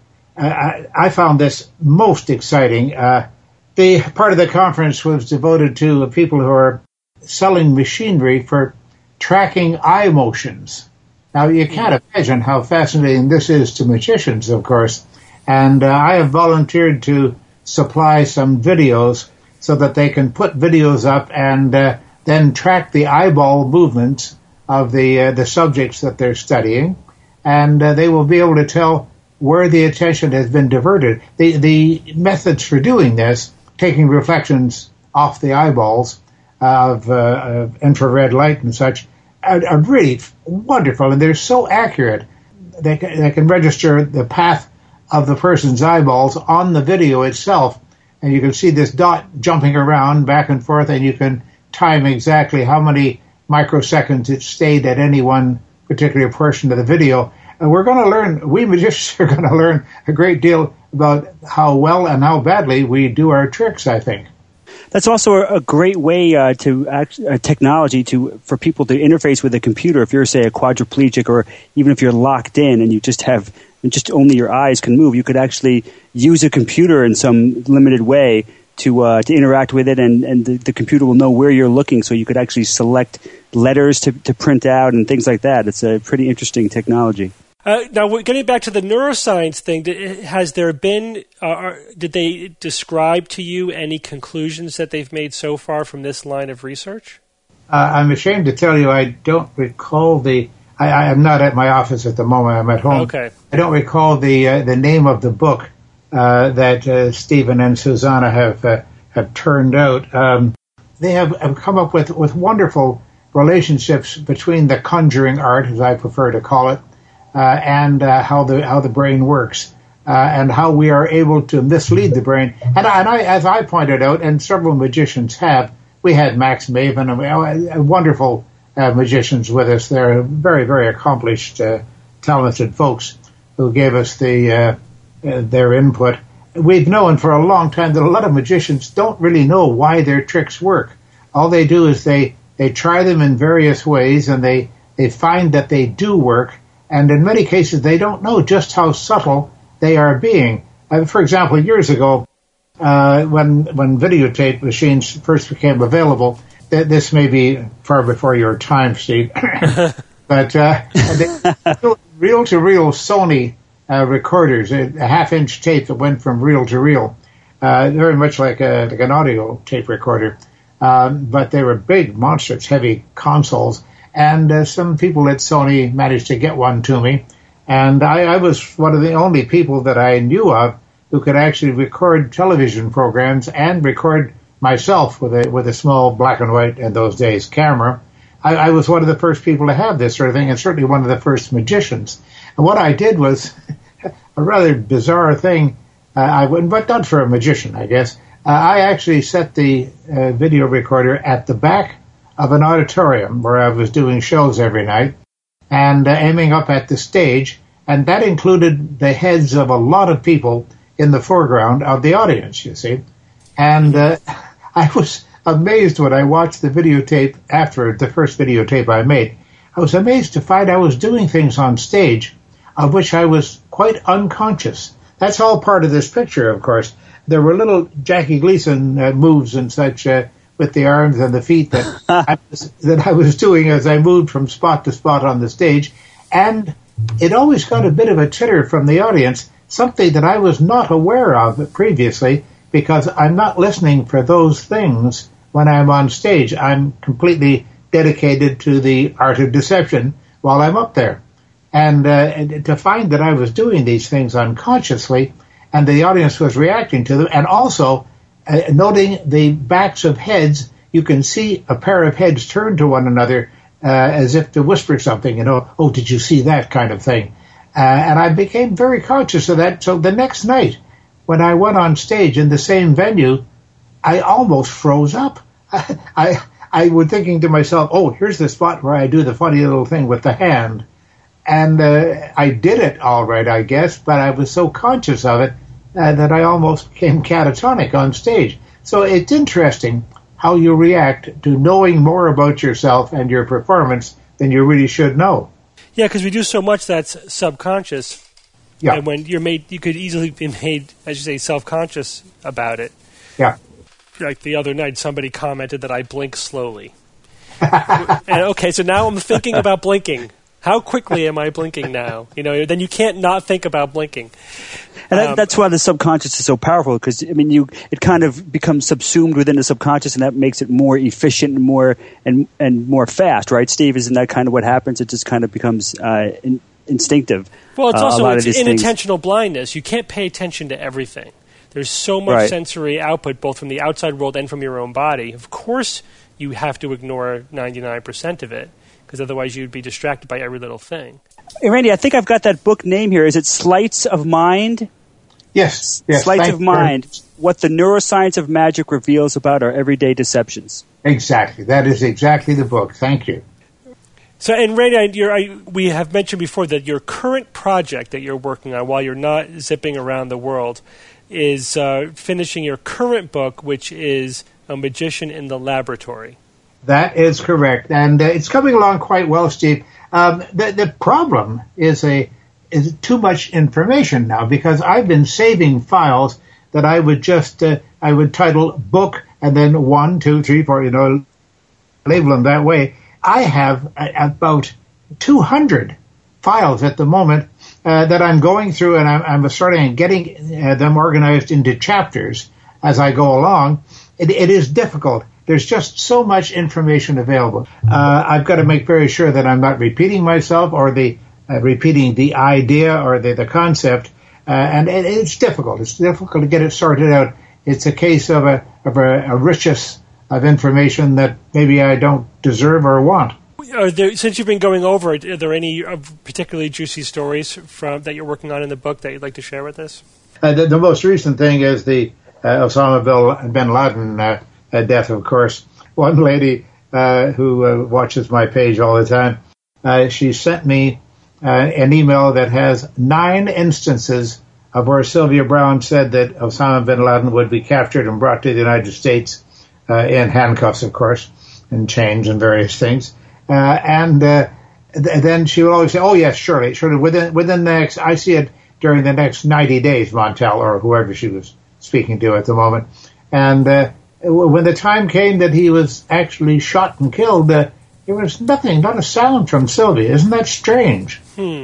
I found this most exciting. The part of the conference was devoted to people who are selling machinery for tracking eye motions. Now, you can't imagine how fascinating this is to magicians, of course. And I have volunteered to supply some videos so that they can put videos up and then track the eyeball movements of the subjects that they're studying. And they will be able to tell where the attention has been diverted. The methods for doing this, taking reflections off the eyeballs of infrared light and such, are really wonderful, and they're so accurate. They can register the path of the person's eyeballs on the video itself, and you can see this dot jumping around back and forth, and you can time exactly how many microseconds it stayed at any one particular portion of the video. And we magicians are going to learn a great deal about how well and how badly we do our tricks, I think. That's also a great way technology for people to interface with a computer. If you're, say, a quadriplegic, or even if you're locked in and you just only your eyes can move, you could actually use a computer in some limited way to interact with it, and the computer will know where you're looking, so you could actually select letters to print out and things like that. It's a pretty interesting technology. Now, getting back to the neuroscience thing, has there been, did they describe to you any conclusions that they've made so far from this line of research? I'm ashamed to tell you I don't recall I am not at my office at the moment. I'm at home. Okay. I don't recall the name of the book that Stephen and Susanna have turned out. They have come up with wonderful relationships between the conjuring art, as I prefer to call it, and how the brain works, and how we are able to mislead the brain. And I, as I pointed out, and several magicians have, we had Max Maven, a wonderful magicians with us. They're very, very accomplished, talented folks who gave us their input. We've known for a long time that a lot of magicians don't really know why their tricks work. All they do is they try them in various ways, and they find that they do work, and in many cases they don't know just how subtle they are being. For example, years ago, when videotape machines first became available, this may be far before your time, Steve, but reel-to-reel Sony recorders, a half-inch tape that went from reel-to-reel, very much like an audio tape recorder. But they were big, monstrous, heavy consoles, and some people at Sony managed to get one to me, and I was one of the only people that I knew of who could actually record television programs and record myself with a small black and white, in those days, camera. I was one of the first people to have this sort of thing, and certainly one of the first magicians. And what I did was a rather bizarre thing, but not for a magician, I guess. I actually set the video recorder at the back of an auditorium where I was doing shows every night, and aiming up at the stage, and that included the heads of a lot of people in the foreground of the audience, you see. And I was amazed when I watched the videotape after the first videotape I made. I was amazed to find I was doing things on stage of which I was quite unconscious. That's all part of this picture, of course. There were little Jackie Gleason moves and such with the arms and the feet that I was doing as I moved from spot to spot on the stage. And it always got a bit of a titter from the audience, something that I was not aware of previously, because I'm not listening for those things when I'm on stage. I'm completely dedicated to the art of deception while I'm up there. And to find that I was doing these things unconsciously, and the audience was reacting to them, and also noting the backs of heads, you can see a pair of heads turn to one another as if to whisper something, oh, did you see that kind of thing? And I became very conscious of that. So the next night, when I went on stage in the same venue, I almost froze up. I was thinking to myself, oh, here's the spot where I do the funny little thing with the hand. And I did it all right, I guess, but I was so conscious of it that I almost became catatonic on stage. So it's interesting how you react to knowing more about yourself and your performance than you really should know. Yeah, because we do so much that's subconscious. Yeah. And when you're made, you could easily be made, as you say, self-conscious about it. Yeah. Like the other night, somebody commented that I blink slowly. And okay, so now I'm thinking about blinking. How quickly am I blinking now? Then you can't not think about blinking. And that's why the subconscious is so powerful, because it kind of becomes subsumed within the subconscious, and that makes it more efficient and more fast, right, Steve? Isn't that kind of what happens? It just kind of becomes instinctive. Well, it's also inattentional blindness. You can't pay attention to everything. There's so much sensory output, both from the outside world and from your own body. Of course, you have to ignore 99% of it, because otherwise you'd be distracted by every little thing. Hey, Randy, I think I've got that book name here. Is it Sleights of Mind? Yes. Sleights of Mind, What the Neuroscience of Magic Reveals About Our Everyday Deceptions. Exactly. That is exactly the book. Thank you. So, and Randy, we have mentioned before that your current project that you're working on while you're not zipping around the world is finishing your current book, which is A Magician in the Laboratory. That is correct. And it's coming along quite well, Steve. The problem is too much information now, because I've been saving files that I would just I would title book and then 1, 2, 3, 4, label them that way. I have about 200 files at the moment that I'm going through, and I'm starting getting them organized into chapters as I go along. It is difficult. There's just so much information available. I've got to make very sure that I'm not repeating myself or repeating the idea or the concept, and it's difficult. It's difficult to get it sorted out. It's a case of a richness of information that maybe I don't deserve or want. Since you've been going over it, are there any particularly juicy stories that you're working on in the book that you'd like to share with us? The most recent thing is the Osama bin Laden death, of course. One lady who watches my page all the time, she sent me an email that has 9 instances of where Sylvia Browne said that Osama bin Laden would be captured and brought to the United States in handcuffs, of course, and chains and various things. Then she would always say, "Oh yes, surely, within the next, I see it during the next 90 days, Montel," or whoever she was speaking to at the moment. And when the time came that he was actually shot and killed, there was nothing, not a sound from Sylvia. Isn't that strange?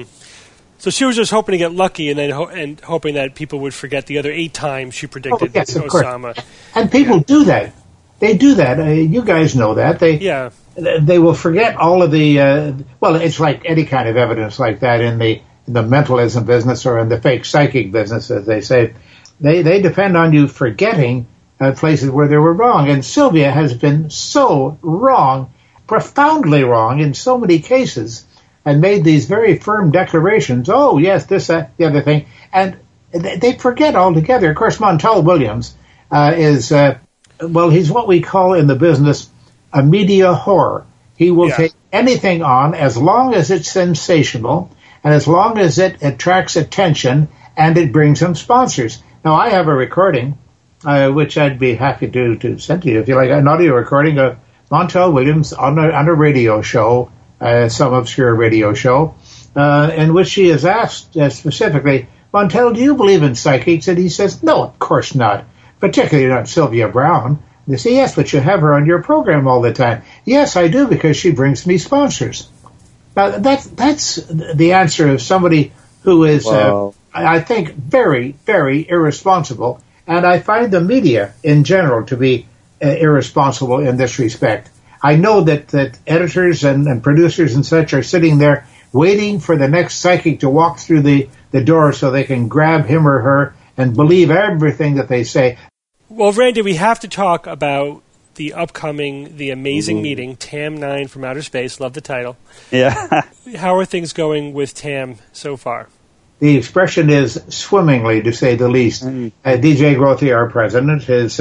So she was just hoping to get lucky, and then hoping that people would forget the other 8 times she predicted Osama. Course. And people do that. They do that. You guys know that. They will forget all of the. Well, it's like any kind of evidence like that in the mentalism business or in the fake psychic business, as they say. They depend on you forgetting places where they were wrong. And Sylvia has been so wrong, profoundly wrong in so many cases, and made these very firm declarations. Oh, yes, this, the other thing. And they forget altogether. Of course, Montel Williams is, he's what we call in the business a media whore. He will take anything on as long as it's sensational and as long as it attracts attention and it brings him sponsors. Now, I have a recording, which I'd be happy to send to you if you like, an audio recording of Montel Williams on a radio show, some obscure radio show, in which she is asked specifically, "Montel, do you believe in psychics?" And he says, "No, of course not, particularly not Sylvia Browne." They say, "Yes, but you have her on your program all the time." "Yes, I do, because she brings me sponsors." Now, that's the answer of somebody who is, I think, very, very irresponsible. And I find the media in general to be irresponsible in this respect. I know that editors and producers and such are sitting there waiting for the next psychic to walk through the door so they can grab him or her and believe everything that they say. Well, Randy, we have to talk about the amazing meeting, TAM-9 from Outer Space. Love the title. Yeah. How are things going with TAM so far? The expression is swimmingly, to say the least. DJ Grothe, our president, is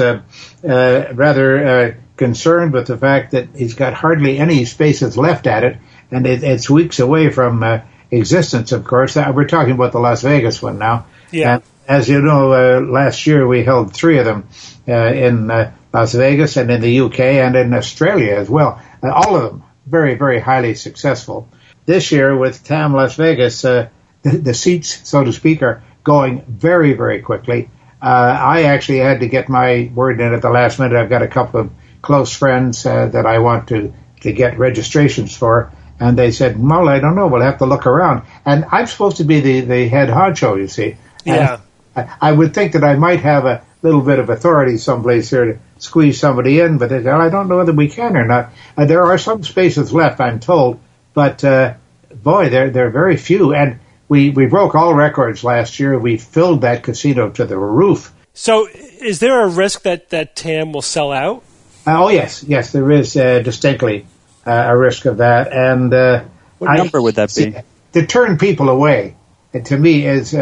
rather concerned with the fact that he's got hardly any spaces left at it, and it's weeks away from existence, of course. We're talking about the Las Vegas one now. Yeah. As you know, last year we held 3 of them in Las Vegas and in the UK and in Australia as well. All of them very, very highly successful. This year with TAM Las Vegas, the seats, so to speak, are going very, very quickly. I actually had to get my word in at the last minute. I've got a couple of close friends that I want to get registrations for. And they said, "Well, I don't know. We'll have to look around." And I'm supposed to be the head honcho, you see. Yeah. I would think that I might have a little bit of authority someplace here to squeeze somebody in, but I don't know whether we can or not. There are some spaces left, I'm told, but boy, they're very few. And we broke all records last year. We filled that casino to the roof. So is there a risk that TAM will sell out? Oh, yes, there is distinctly a risk of that. And what number would that be? To turn people away, to me, is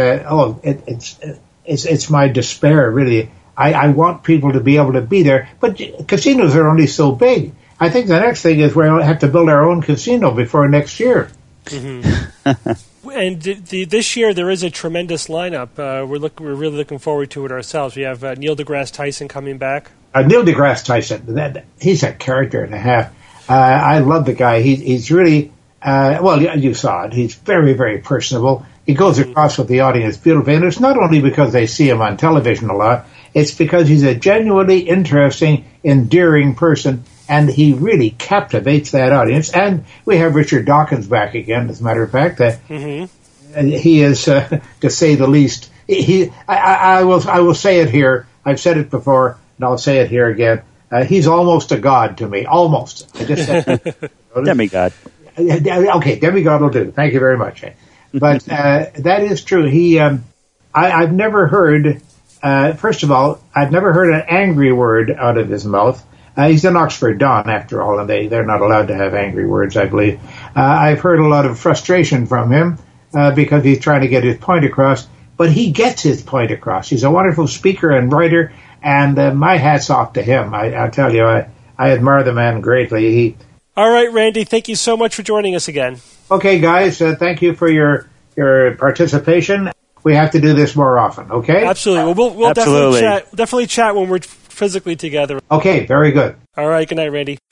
it's my despair, really. I want people to be able to be there, but casinos are only so big. I think the next thing is we'll have to build our own casino before next year. Mm-hmm. And this year there is a tremendous lineup. We're really looking forward to it ourselves. We have Neil deGrasse Tyson coming back. Neil deGrasse Tyson, he's a character and a half. I love the guy. He's really, you saw it. He's very, very personable. He goes across with the audience beautifully. And it's not only because they see him on television a lot, it's because he's a genuinely interesting, endearing person, and he really captivates that audience. And we have Richard Dawkins back again, as a matter of fact. He is, to say the least, I will say it here. I've said it before, and I'll say it here again. He's almost a god to me. Almost. I just said demigod. Okay, demigod will do. Thank you very much. But that is true. I've never heard, first of all, I've never heard an angry word out of his mouth. He's an Oxford Don, after all, and they're not allowed to have angry words, I believe. I've heard a lot of frustration from him because he's trying to get his point across, but he gets his point across. He's a wonderful speaker and writer, and my hat's off to him. I tell you, I admire the man greatly. All right, Randy, thank you so much for joining us again. Okay, guys, thank you for your participation. We have to do this more often, okay? Absolutely. Well, we'll definitely chat when we're physically together. Okay, very good. All right, good night, Randy.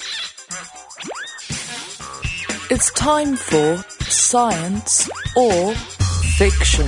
It's time for Science or Fiction.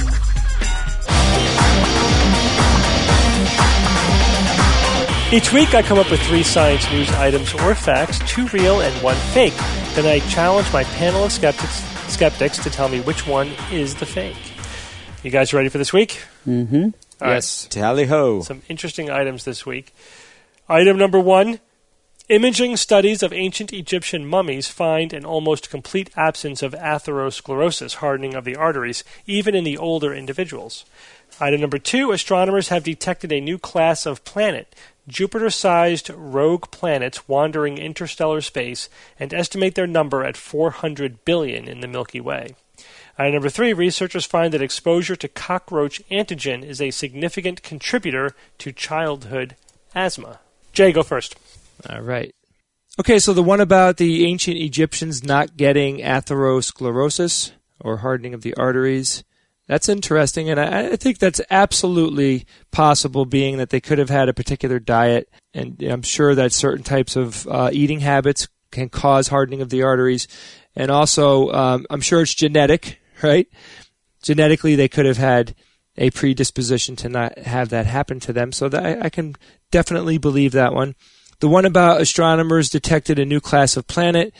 Each week I come up with 3 science news items or facts, 2 real and 1 fake. Then I challenge my panel of skeptics to tell me which one is the fake. You guys ready for this week? Mm-hmm. Yes. Tally-ho. Some interesting items this week. Item number 1. Imaging studies of ancient Egyptian mummies find an almost complete absence of atherosclerosis, hardening of the arteries, even in the older individuals. Item number 2. Astronomers have detected a new class of planet, Jupiter-sized rogue planets wandering interstellar space, and estimate their number at 400 billion in the Milky Way. Item number 3, researchers find that exposure to cockroach antigen is a significant contributor to childhood asthma. Jay, go first. All right. Okay, so the one about the ancient Egyptians not getting atherosclerosis, or hardening of the arteries, that's interesting, and I think that's absolutely possible, being that they could have had a particular diet, and I'm sure that certain types of eating habits can cause hardening of the arteries, and also I'm sure it's genetic, right? Genetically, they could have had a predisposition to not have that happen to them, so that I can definitely believe that one. The one about astronomers detected a new class of planet,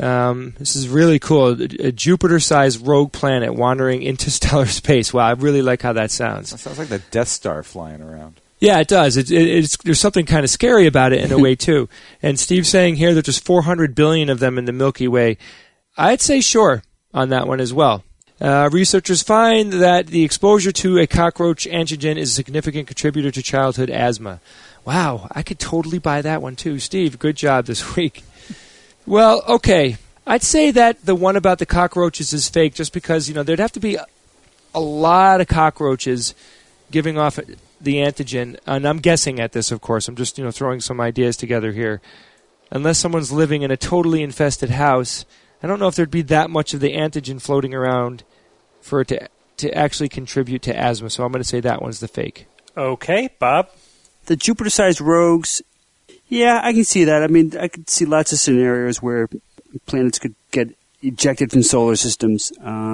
this is really cool. A Jupiter-sized rogue planet wandering interstellar space. Wow, I really like how that sounds. That sounds like the Death Star flying around. Yeah, it does. There's something kind of scary about it in a way, too. And Steve's saying here that there's 400 billion of them in the Milky Way. I'd say sure on that one as well. Researchers find that the exposure to a cockroach antigen is a significant contributor to childhood asthma. Wow, I could totally buy that one, too. Steve, good job this week. Well, okay. I'd say that the one about the cockroaches is fake just because, there'd have to be a lot of cockroaches giving off the antigen. And I'm guessing at this, of course. I'm just, throwing some ideas together here. Unless someone's living in a totally infested house, I don't know if there'd be that much of the antigen floating around for it to actually contribute to asthma. So I'm going to say that one's the fake. Okay, Bob? The Jupiter-sized rogues, yeah, I can see that. I mean, I could see lots of scenarios where planets could get ejected from solar systems.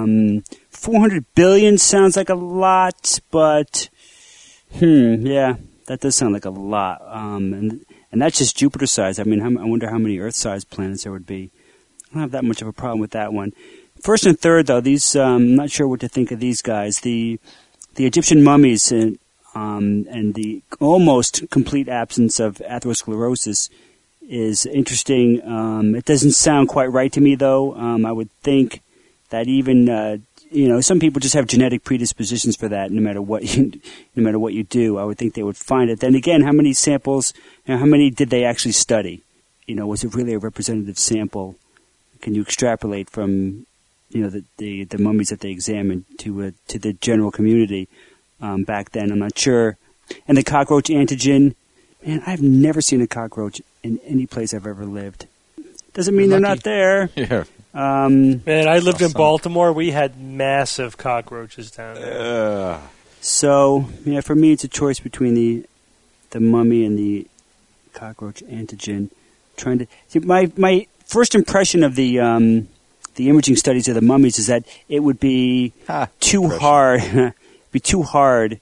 400 billion sounds like a lot, but, yeah, that does sound like a lot. And that's just Jupiter-sized. I mean, I wonder how many Earth-sized planets there would be. I don't have that much of a problem with that one. First and third, though, these I'm not sure what to think of these guys. The Egyptian mummies and the almost complete absence of atherosclerosis is interesting. It doesn't sound quite right to me, though. I would think that even some people just have genetic predispositions for that. No matter what you do, I would think they would find it. Then again, how many samples? How many did they actually study? Was it really a representative sample? Can you extrapolate from the mummies that they examined to the general community back then? I'm not sure. And the cockroach antigen, man, I've never seen a cockroach in any place I've ever lived. Doesn't mean they're not there. Yeah. Man, I lived in Baltimore. We had massive cockroaches down there. So, yeah, for me, it's a choice between the mummy and the cockroach antigen. Trying to see, my first impression of the imaging studies of the mummies is that it would be too hard. Be too hard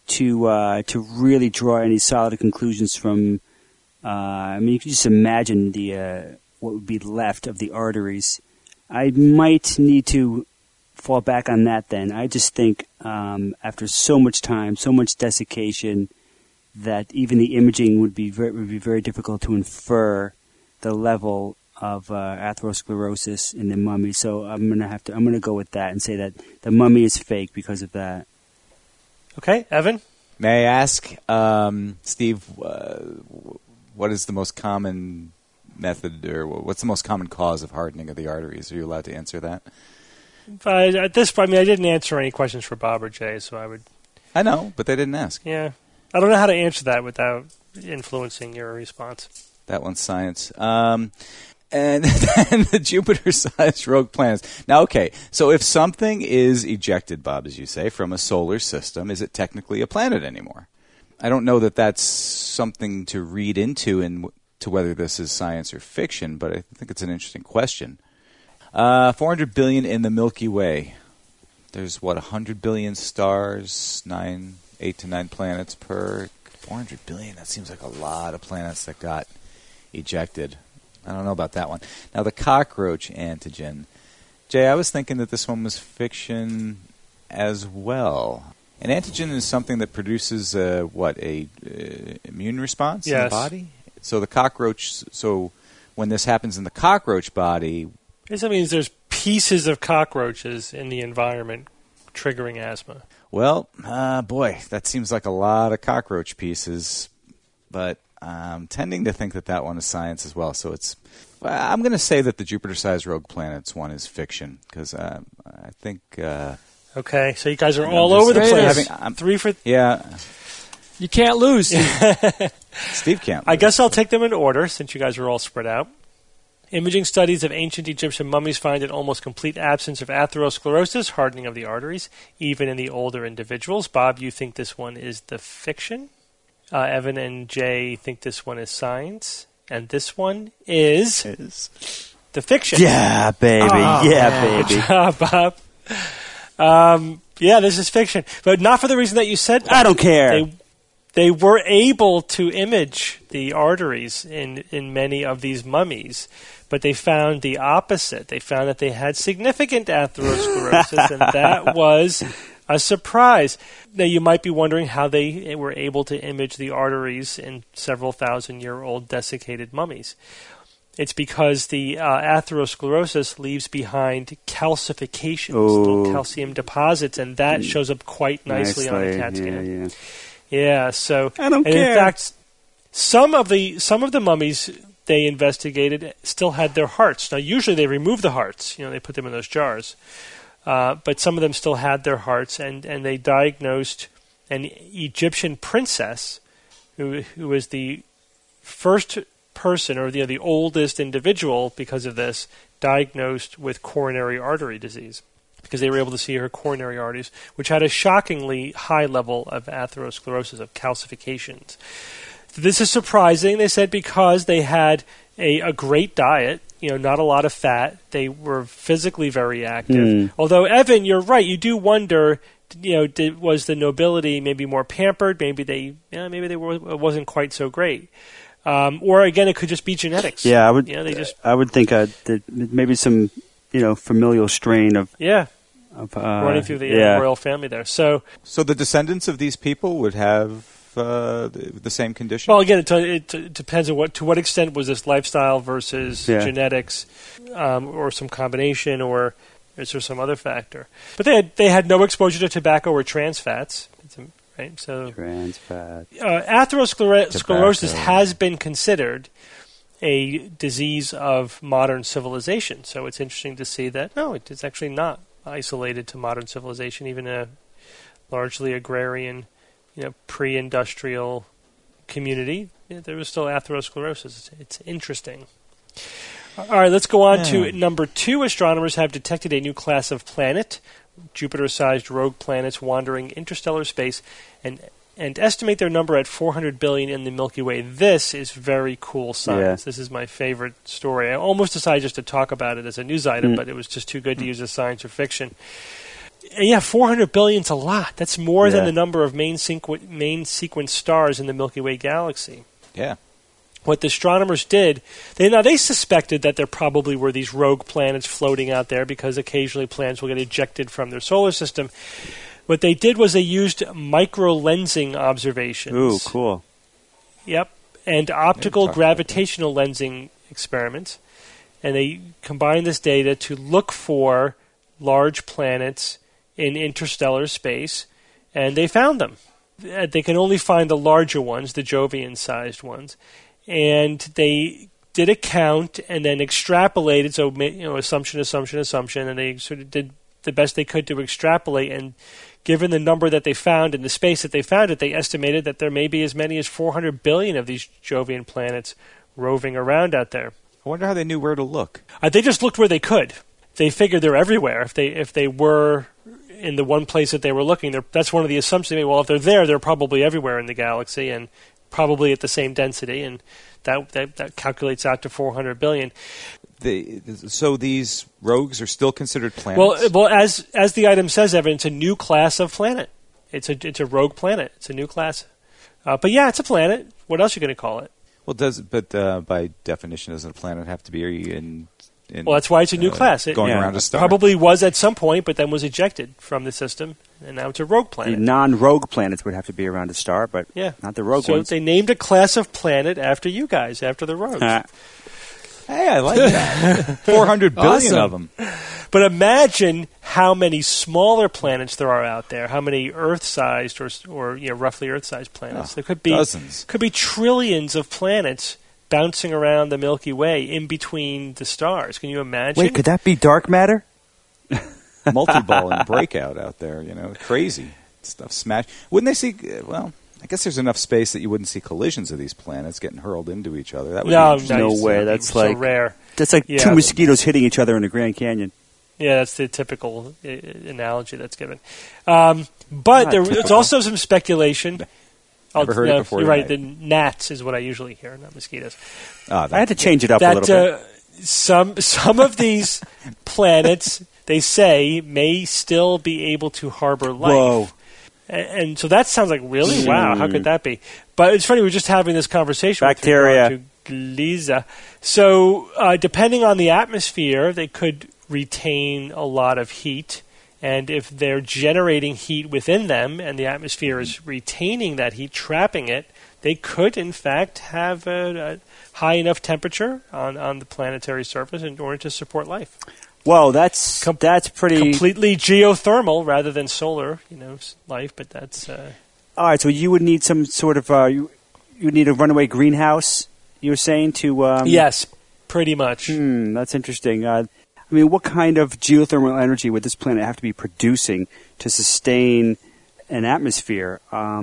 to really draw any solid conclusions from. You can just imagine what would be left of the arteries. I might need to fall back on that then. I just think after so much time, so much desiccation, that even the imaging would be very difficult to infer the level of atherosclerosis in the mummy. So I'm gonna go with that and say that the mummy is fake because of that. Okay, Evan? May I ask, Steve, what is the most common method, or what's the most common cause of hardening of the arteries? Are you allowed to answer that? At this point, I didn't answer any questions for Bob or Jay, so I would... I know, but they didn't ask. Yeah. I don't know how to answer that without influencing your response. That one's science. And then the Jupiter-sized rogue planets. Now, okay, so if something is ejected, Bob, as you say, from a solar system, is it technically a planet anymore? I don't know that that's something to read into to whether this is science or fiction, but I think it's an interesting question. 400 billion in the Milky Way. There's, 100 billion stars, 8 to 9 planets per. 400 billion, that seems like a lot of planets that got ejected. I don't know about that one. Now, the cockroach antigen. Jay, I was thinking that this one was fiction as well. An antigen is something that produces immune response in the body? So the cockroach, when this happens in the cockroach body... That means there's pieces of cockroaches in the environment triggering asthma. Well, boy, that seems like a lot of cockroach pieces, but I'm tending to think that one is science as well. So I'm going to say that the Jupiter-sized rogue planets one is fiction, because I think... okay, so you guys are all over the place. Three for... Yeah. You can't lose. Steve can't lose. I guess I'll take them in order, since you guys are all spread out. Imaging studies of ancient Egyptian mummies find an almost complete absence of atherosclerosis, hardening of the arteries, even in the older individuals. Bob, you think this one is the fiction? Evan and Jay think this one is science. And this one is the fiction. Yeah, baby. Baby. Good job, Bob. This is fiction. But not for the reason that you said. I don't care. They were able to image the arteries in many of these mummies, but they found the opposite. They found that they had significant atherosclerosis, and that was a surprise. Now, you might be wondering how they were able to image the arteries in several thousand-year-old desiccated mummies. It's because the atherosclerosis leaves behind calcifications, little calcium deposits, and that shows up quite nicely on a CAT scan. Yeah, so I don't care. In fact, some of the mummies they investigated still had their hearts. Now, usually they remove the hearts. They put them in those jars. But some of them still had their hearts, and they diagnosed an Egyptian princess who was the first person, or the oldest individual because of this, diagnosed with coronary artery disease, because they were able to see her coronary arteries, which had a shockingly high level of atherosclerosis, of calcifications. This is surprising, they said, because they had a great diet, not a lot of fat. They were physically very active. Although, Evan, you're right. You do wonder, was the nobility maybe more pampered? Maybe it wasn't quite so great. Or again, it could just be genetics. Yeah, I would think that maybe some familial strain of running through the royal family there. So the descendants of these people would have the same condition? Well, again, it depends on to what extent was this lifestyle versus genetics, or some combination, or is there some other factor? But they had no exposure to tobacco or trans fats, right? So trans fat. Atherosclerosis has been considered a disease of modern civilization. So it's interesting to see that it's actually not isolated to modern civilization, even a largely agrarian, pre-industrial community. There was still atherosclerosis. It's interesting. All right, let's go on to number 2. Astronomers have detected a new class of planet, Jupiter-sized rogue planets wandering interstellar space, and estimate their number at 400 billion in the Milky Way. This is very cool science. Yeah. This is my favorite story. I almost decided just to talk about it as a news item, but it was just too good to use as science or fiction. And 400 billion's a lot. That's more than the number of main sequence stars in the Milky Way galaxy. Yeah. What the astronomers did, they suspected that there probably were these rogue planets floating out there, because occasionally planets will get ejected from their solar system. What they did was they used micro-lensing observations. Ooh, cool. Yep. And optical gravitational lensing experiments. And they combined this data to look for large planets in interstellar space, and they found them. They can only find the larger ones, the Jovian-sized ones. And they did a count and then extrapolated, so assumption, and they sort of did the best they could to extrapolate, and given the number that they found in the space that they found it, they estimated that there may be as many as 400 billion of these Jovian planets roving around out there. I wonder how they knew where to look. They just looked where they could. They figured they're everywhere. If they were in the one place that they were looking, that's one of the assumptions they made. Well, if they're there, they're probably everywhere in the galaxy and probably at the same density, and that calculates out to 400 billion. So these rogues are still considered planets? Well, as the item says, Evan, it's a new class of planet. It's a rogue planet. It's a new class. But yeah, it's a planet. What else are you going to call it? Well, by definition, doesn't a planet have to be in well, that's why it's a new class. It going around a star. Probably was at some point, but then was ejected from the system, and now it's a rogue planet. The non-rogue planets would have to be around a star, but not the rogue ones. So they named a class of planet after you guys, after the rogues. Hey, I like that. 400 billion of them. But imagine how many smaller planets there are out there. How many Earth-sized or roughly Earth-sized planets? There could be dozens. Could be trillions of planets bouncing around the Milky Way in between the stars. Can you imagine? Wait, could that be dark matter? Multi-ball and breakout out there, crazy stuff. Smash. Wouldn't they see? Well, I guess there's enough space that you wouldn't see collisions of these planets getting hurled into each other. That would be no way. That's like so rare. That's like two mosquitoes hitting each other in the Grand Canyon. Yeah, that's the typical analogy that's given. But there's also some speculation. Never heard it before. You're right. The gnats is what I usually hear, not mosquitoes. I had to change it up a little bit. Some of these planets, they say, may still be able to harbor life. Whoa. And so that sounds like, really? Wow, how could that be? But it's funny, we were just having this conversation Bacteria. with Gliese. So depending on the atmosphere, they could retain a lot of heat. And if they're generating heat within them and the atmosphere is retaining that heat, trapping it, they could, in fact, have a high enough temperature on the planetary surface in order to support life. Whoa, that's pretty... Completely geothermal rather than solar, life, but that's... All right, so you would need some sort of... you would need a runaway greenhouse, you were saying, to... Yes, pretty much. That's interesting. What kind of geothermal energy would this planet have to be producing to sustain an atmosphere?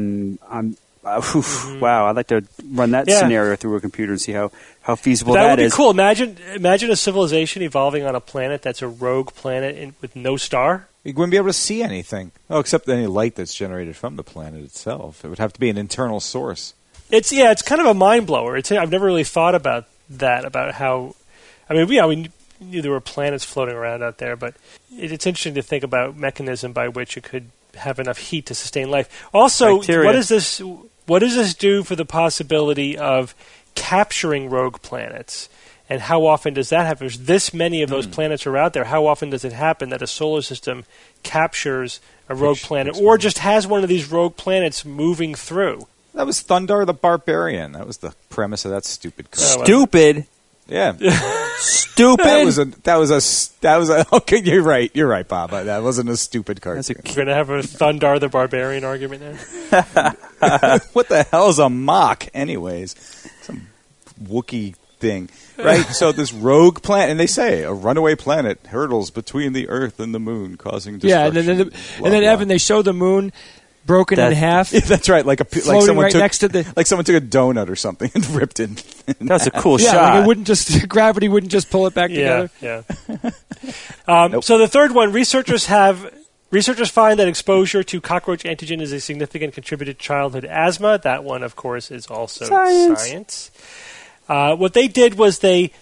Wow, I'd like to run that scenario through a computer and see how feasible that is. That would be cool. Imagine a civilization evolving on a planet that's a rogue planet with no star. You wouldn't be able to see anything. Except any light that's generated from the planet itself. It would have to be an internal source. It's kind of a mind blower. I've never really thought about that, about how... we knew there were planets floating around out there, but it's interesting to think about mechanism by which it could have enough heat to sustain life. Also, Bacteria. What does this do for the possibility of capturing rogue planets? And how often does that happen? There's this many of those planets are out there. How often does it happen that a solar system captures a rogue planet or just has one of these rogue planets moving through? That was Thundar the Barbarian. That was the premise of that stupid card. Stupid? Yeah. Stupid? That was a okay, you're right, Bob. That wasn't a stupid cartoon. We're going to have a Thundar the Barbarian argument now? What the hell is a mock, anyways? Some Wookiee thing. Right? So this rogue planet, and they say a runaway planet hurtles between the Earth and the moon, causing destruction. Yeah, and then Evan, they show the moon broken in half. Yeah, that's right. Like someone next to the... like someone took a donut or something and ripped it. That's a cool shot. Like it wouldn't just gravity wouldn't just pull it back together. Yeah. Nope. So the third one, researchers find that exposure to cockroach antigen is a significant contributor to childhood asthma. That one, of course, is also science. What they did was there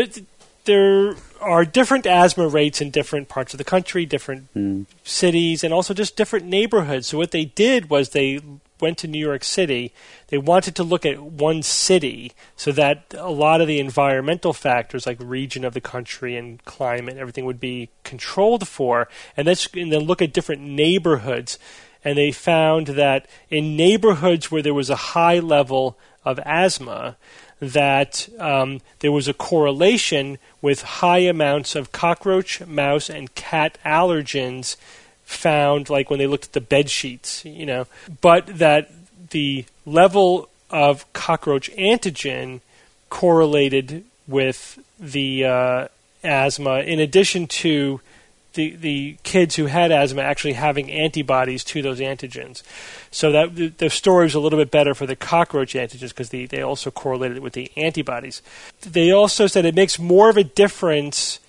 are different asthma rates in different parts of the country, different cities, and also just different neighborhoods. So what they did was they went to New York City. They wanted to look at one city so that a lot of the environmental factors like region of the country and climate and everything would be controlled for, and then look at different neighborhoods. And they found that in neighborhoods where there was a high level of asthma, that there was a correlation with high amounts of cockroach, mouse, and cat allergens found, like when they looked at the bed sheets, but that the level of cockroach antigen correlated with the asthma, in addition to the kids who had asthma actually having antibodies to those antigens. So that the story was a little bit better for the cockroach antigens because they also correlated it with the antibodies. They also said it makes more of a difference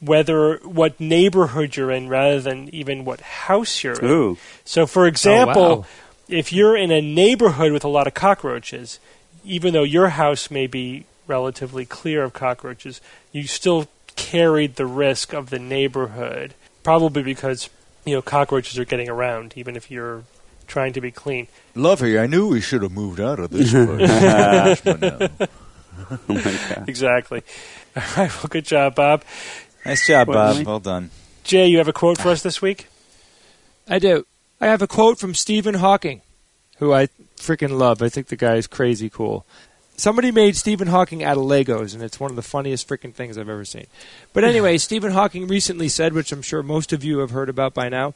what neighborhood you're in rather than even what house you're in. So, for example, if you're in a neighborhood with a lot of cockroaches, even though your house may be relatively clear of cockroaches, you still carried the risk of the neighborhood, probably because cockroaches are getting around, even if you're trying to be clean. Lovey, I knew we should have moved out of this place. Oh my God. Exactly. All right, well, good job, Bob. Nice job, Bob. Well done. Jay, you have a quote for us this week? I do. I have a quote from Stephen Hawking, who I freaking love. I think the guy is crazy cool. Somebody made Stephen Hawking out of Legos, and it's one of the funniest freaking things I've ever seen. But anyway, Stephen Hawking recently said, which I'm sure most of you have heard about by now,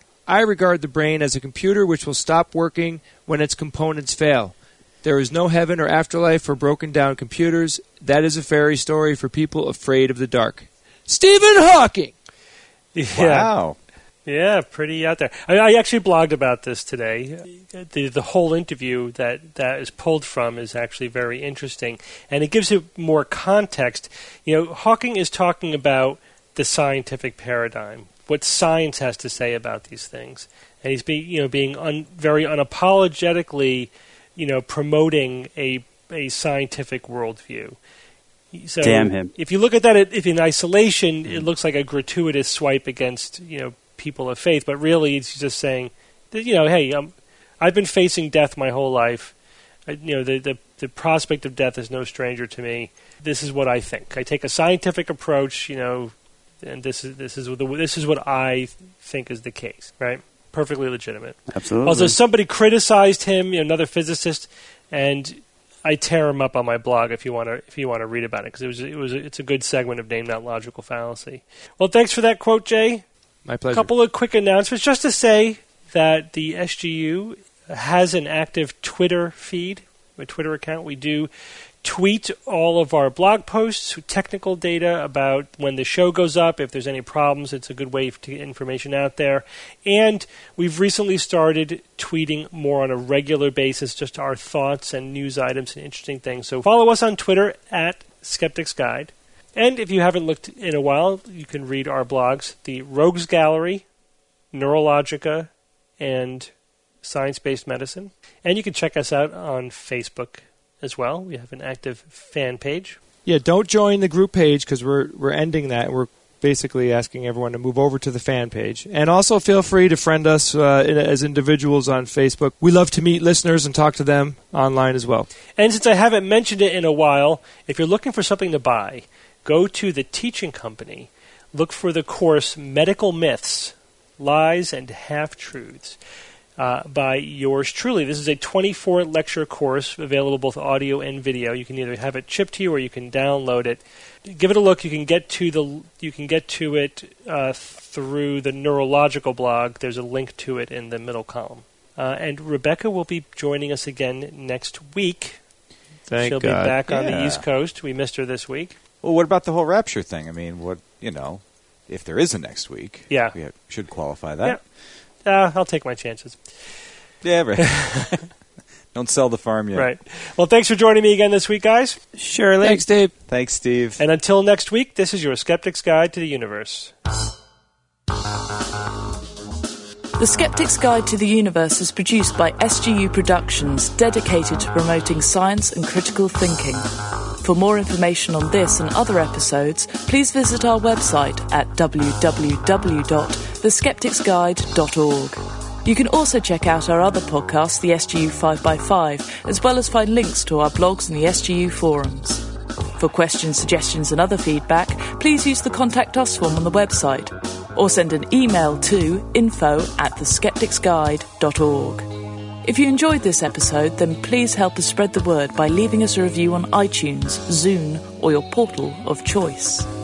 I regard the brain as a computer which will stop working when its components fail. There is no heaven or afterlife for broken down computers. That is a fairy story for people afraid of the dark. Stephen Hawking! Yeah. Wow. Yeah, pretty out there. I actually blogged about this today. The whole interview that is pulled from is actually very interesting, and it gives it more context. Hawking is talking about the scientific paradigm, what science has to say about these things, and he's being very unapologetically, promoting a scientific worldview. So damn him. If you look at that if in isolation, it looks like a gratuitous swipe against people of faith, but really it's just saying that, hey, I've been facing death my whole life. The prospect of death is no stranger to me. This is what I think. I take a scientific approach, and this is what I think is the case, right? Perfectly legitimate. Absolutely. Also, somebody criticized him, another physicist, and I tear him up on my blog if you want to read about it, because it's a good segment of Name That Logical Fallacy. Well, thanks for that quote, Jay. My pleasure. A couple of quick announcements, just to say that the SGU has an active Twitter feed, a Twitter account. We do tweet all of our blog posts, technical data about when the show goes up. If there's any problems, it's a good way to get information out there. And we've recently started tweeting more on a regular basis, just our thoughts and news items and interesting things. So follow us on Twitter at Skeptics Guide. And if you haven't looked in a while, you can read our blogs, the Rogues Gallery, Neurologica, and Science-Based Medicine. And you can check us out on Facebook as well. We have an active fan page. Yeah, don't join the group page because we're ending that. We're basically asking everyone to move over to the fan page. And also feel free to friend us as individuals on Facebook. We love to meet listeners and talk to them online as well. And since I haven't mentioned it in a while, if you're looking for something to buy, go to the Teaching Company, look for the course Medical Myths, Lies and Half-Truths by yours truly. This is a 24-lecture course available both audio and video. You can either have it shipped to you or you can download it. Give it a look. You can get to it through the Neurological blog. There's a link to it in the middle column. And Rebecca will be joining us again next week. Thank She'll God. be back on the East Coast. We missed her this week. Well, what about the whole rapture thing? I mean, if there is a next week, we should qualify that. Yeah. I'll take my chances. Yeah, right. Don't sell the farm yet. Right. Well, thanks for joining me again this week, guys. Surely. Thanks, Dave. Thanks, Steve. And until next week, this is your Skeptic's Guide to the Universe. The Skeptic's Guide to the Universe is produced by SGU Productions, dedicated to promoting science and critical thinking. For more information on this and other episodes, please visit our website at www.theskepticsguide.org. You can also check out our other podcast, the SGU 5x5, as well as find links to our blogs and the SGU forums. For questions, suggestions and other feedback, please use the Contact Us form on the website, or send an email to info@theskepticsguide.org. If you enjoyed this episode, then please help us spread the word by leaving us a review on iTunes, Zune, or your portal of choice.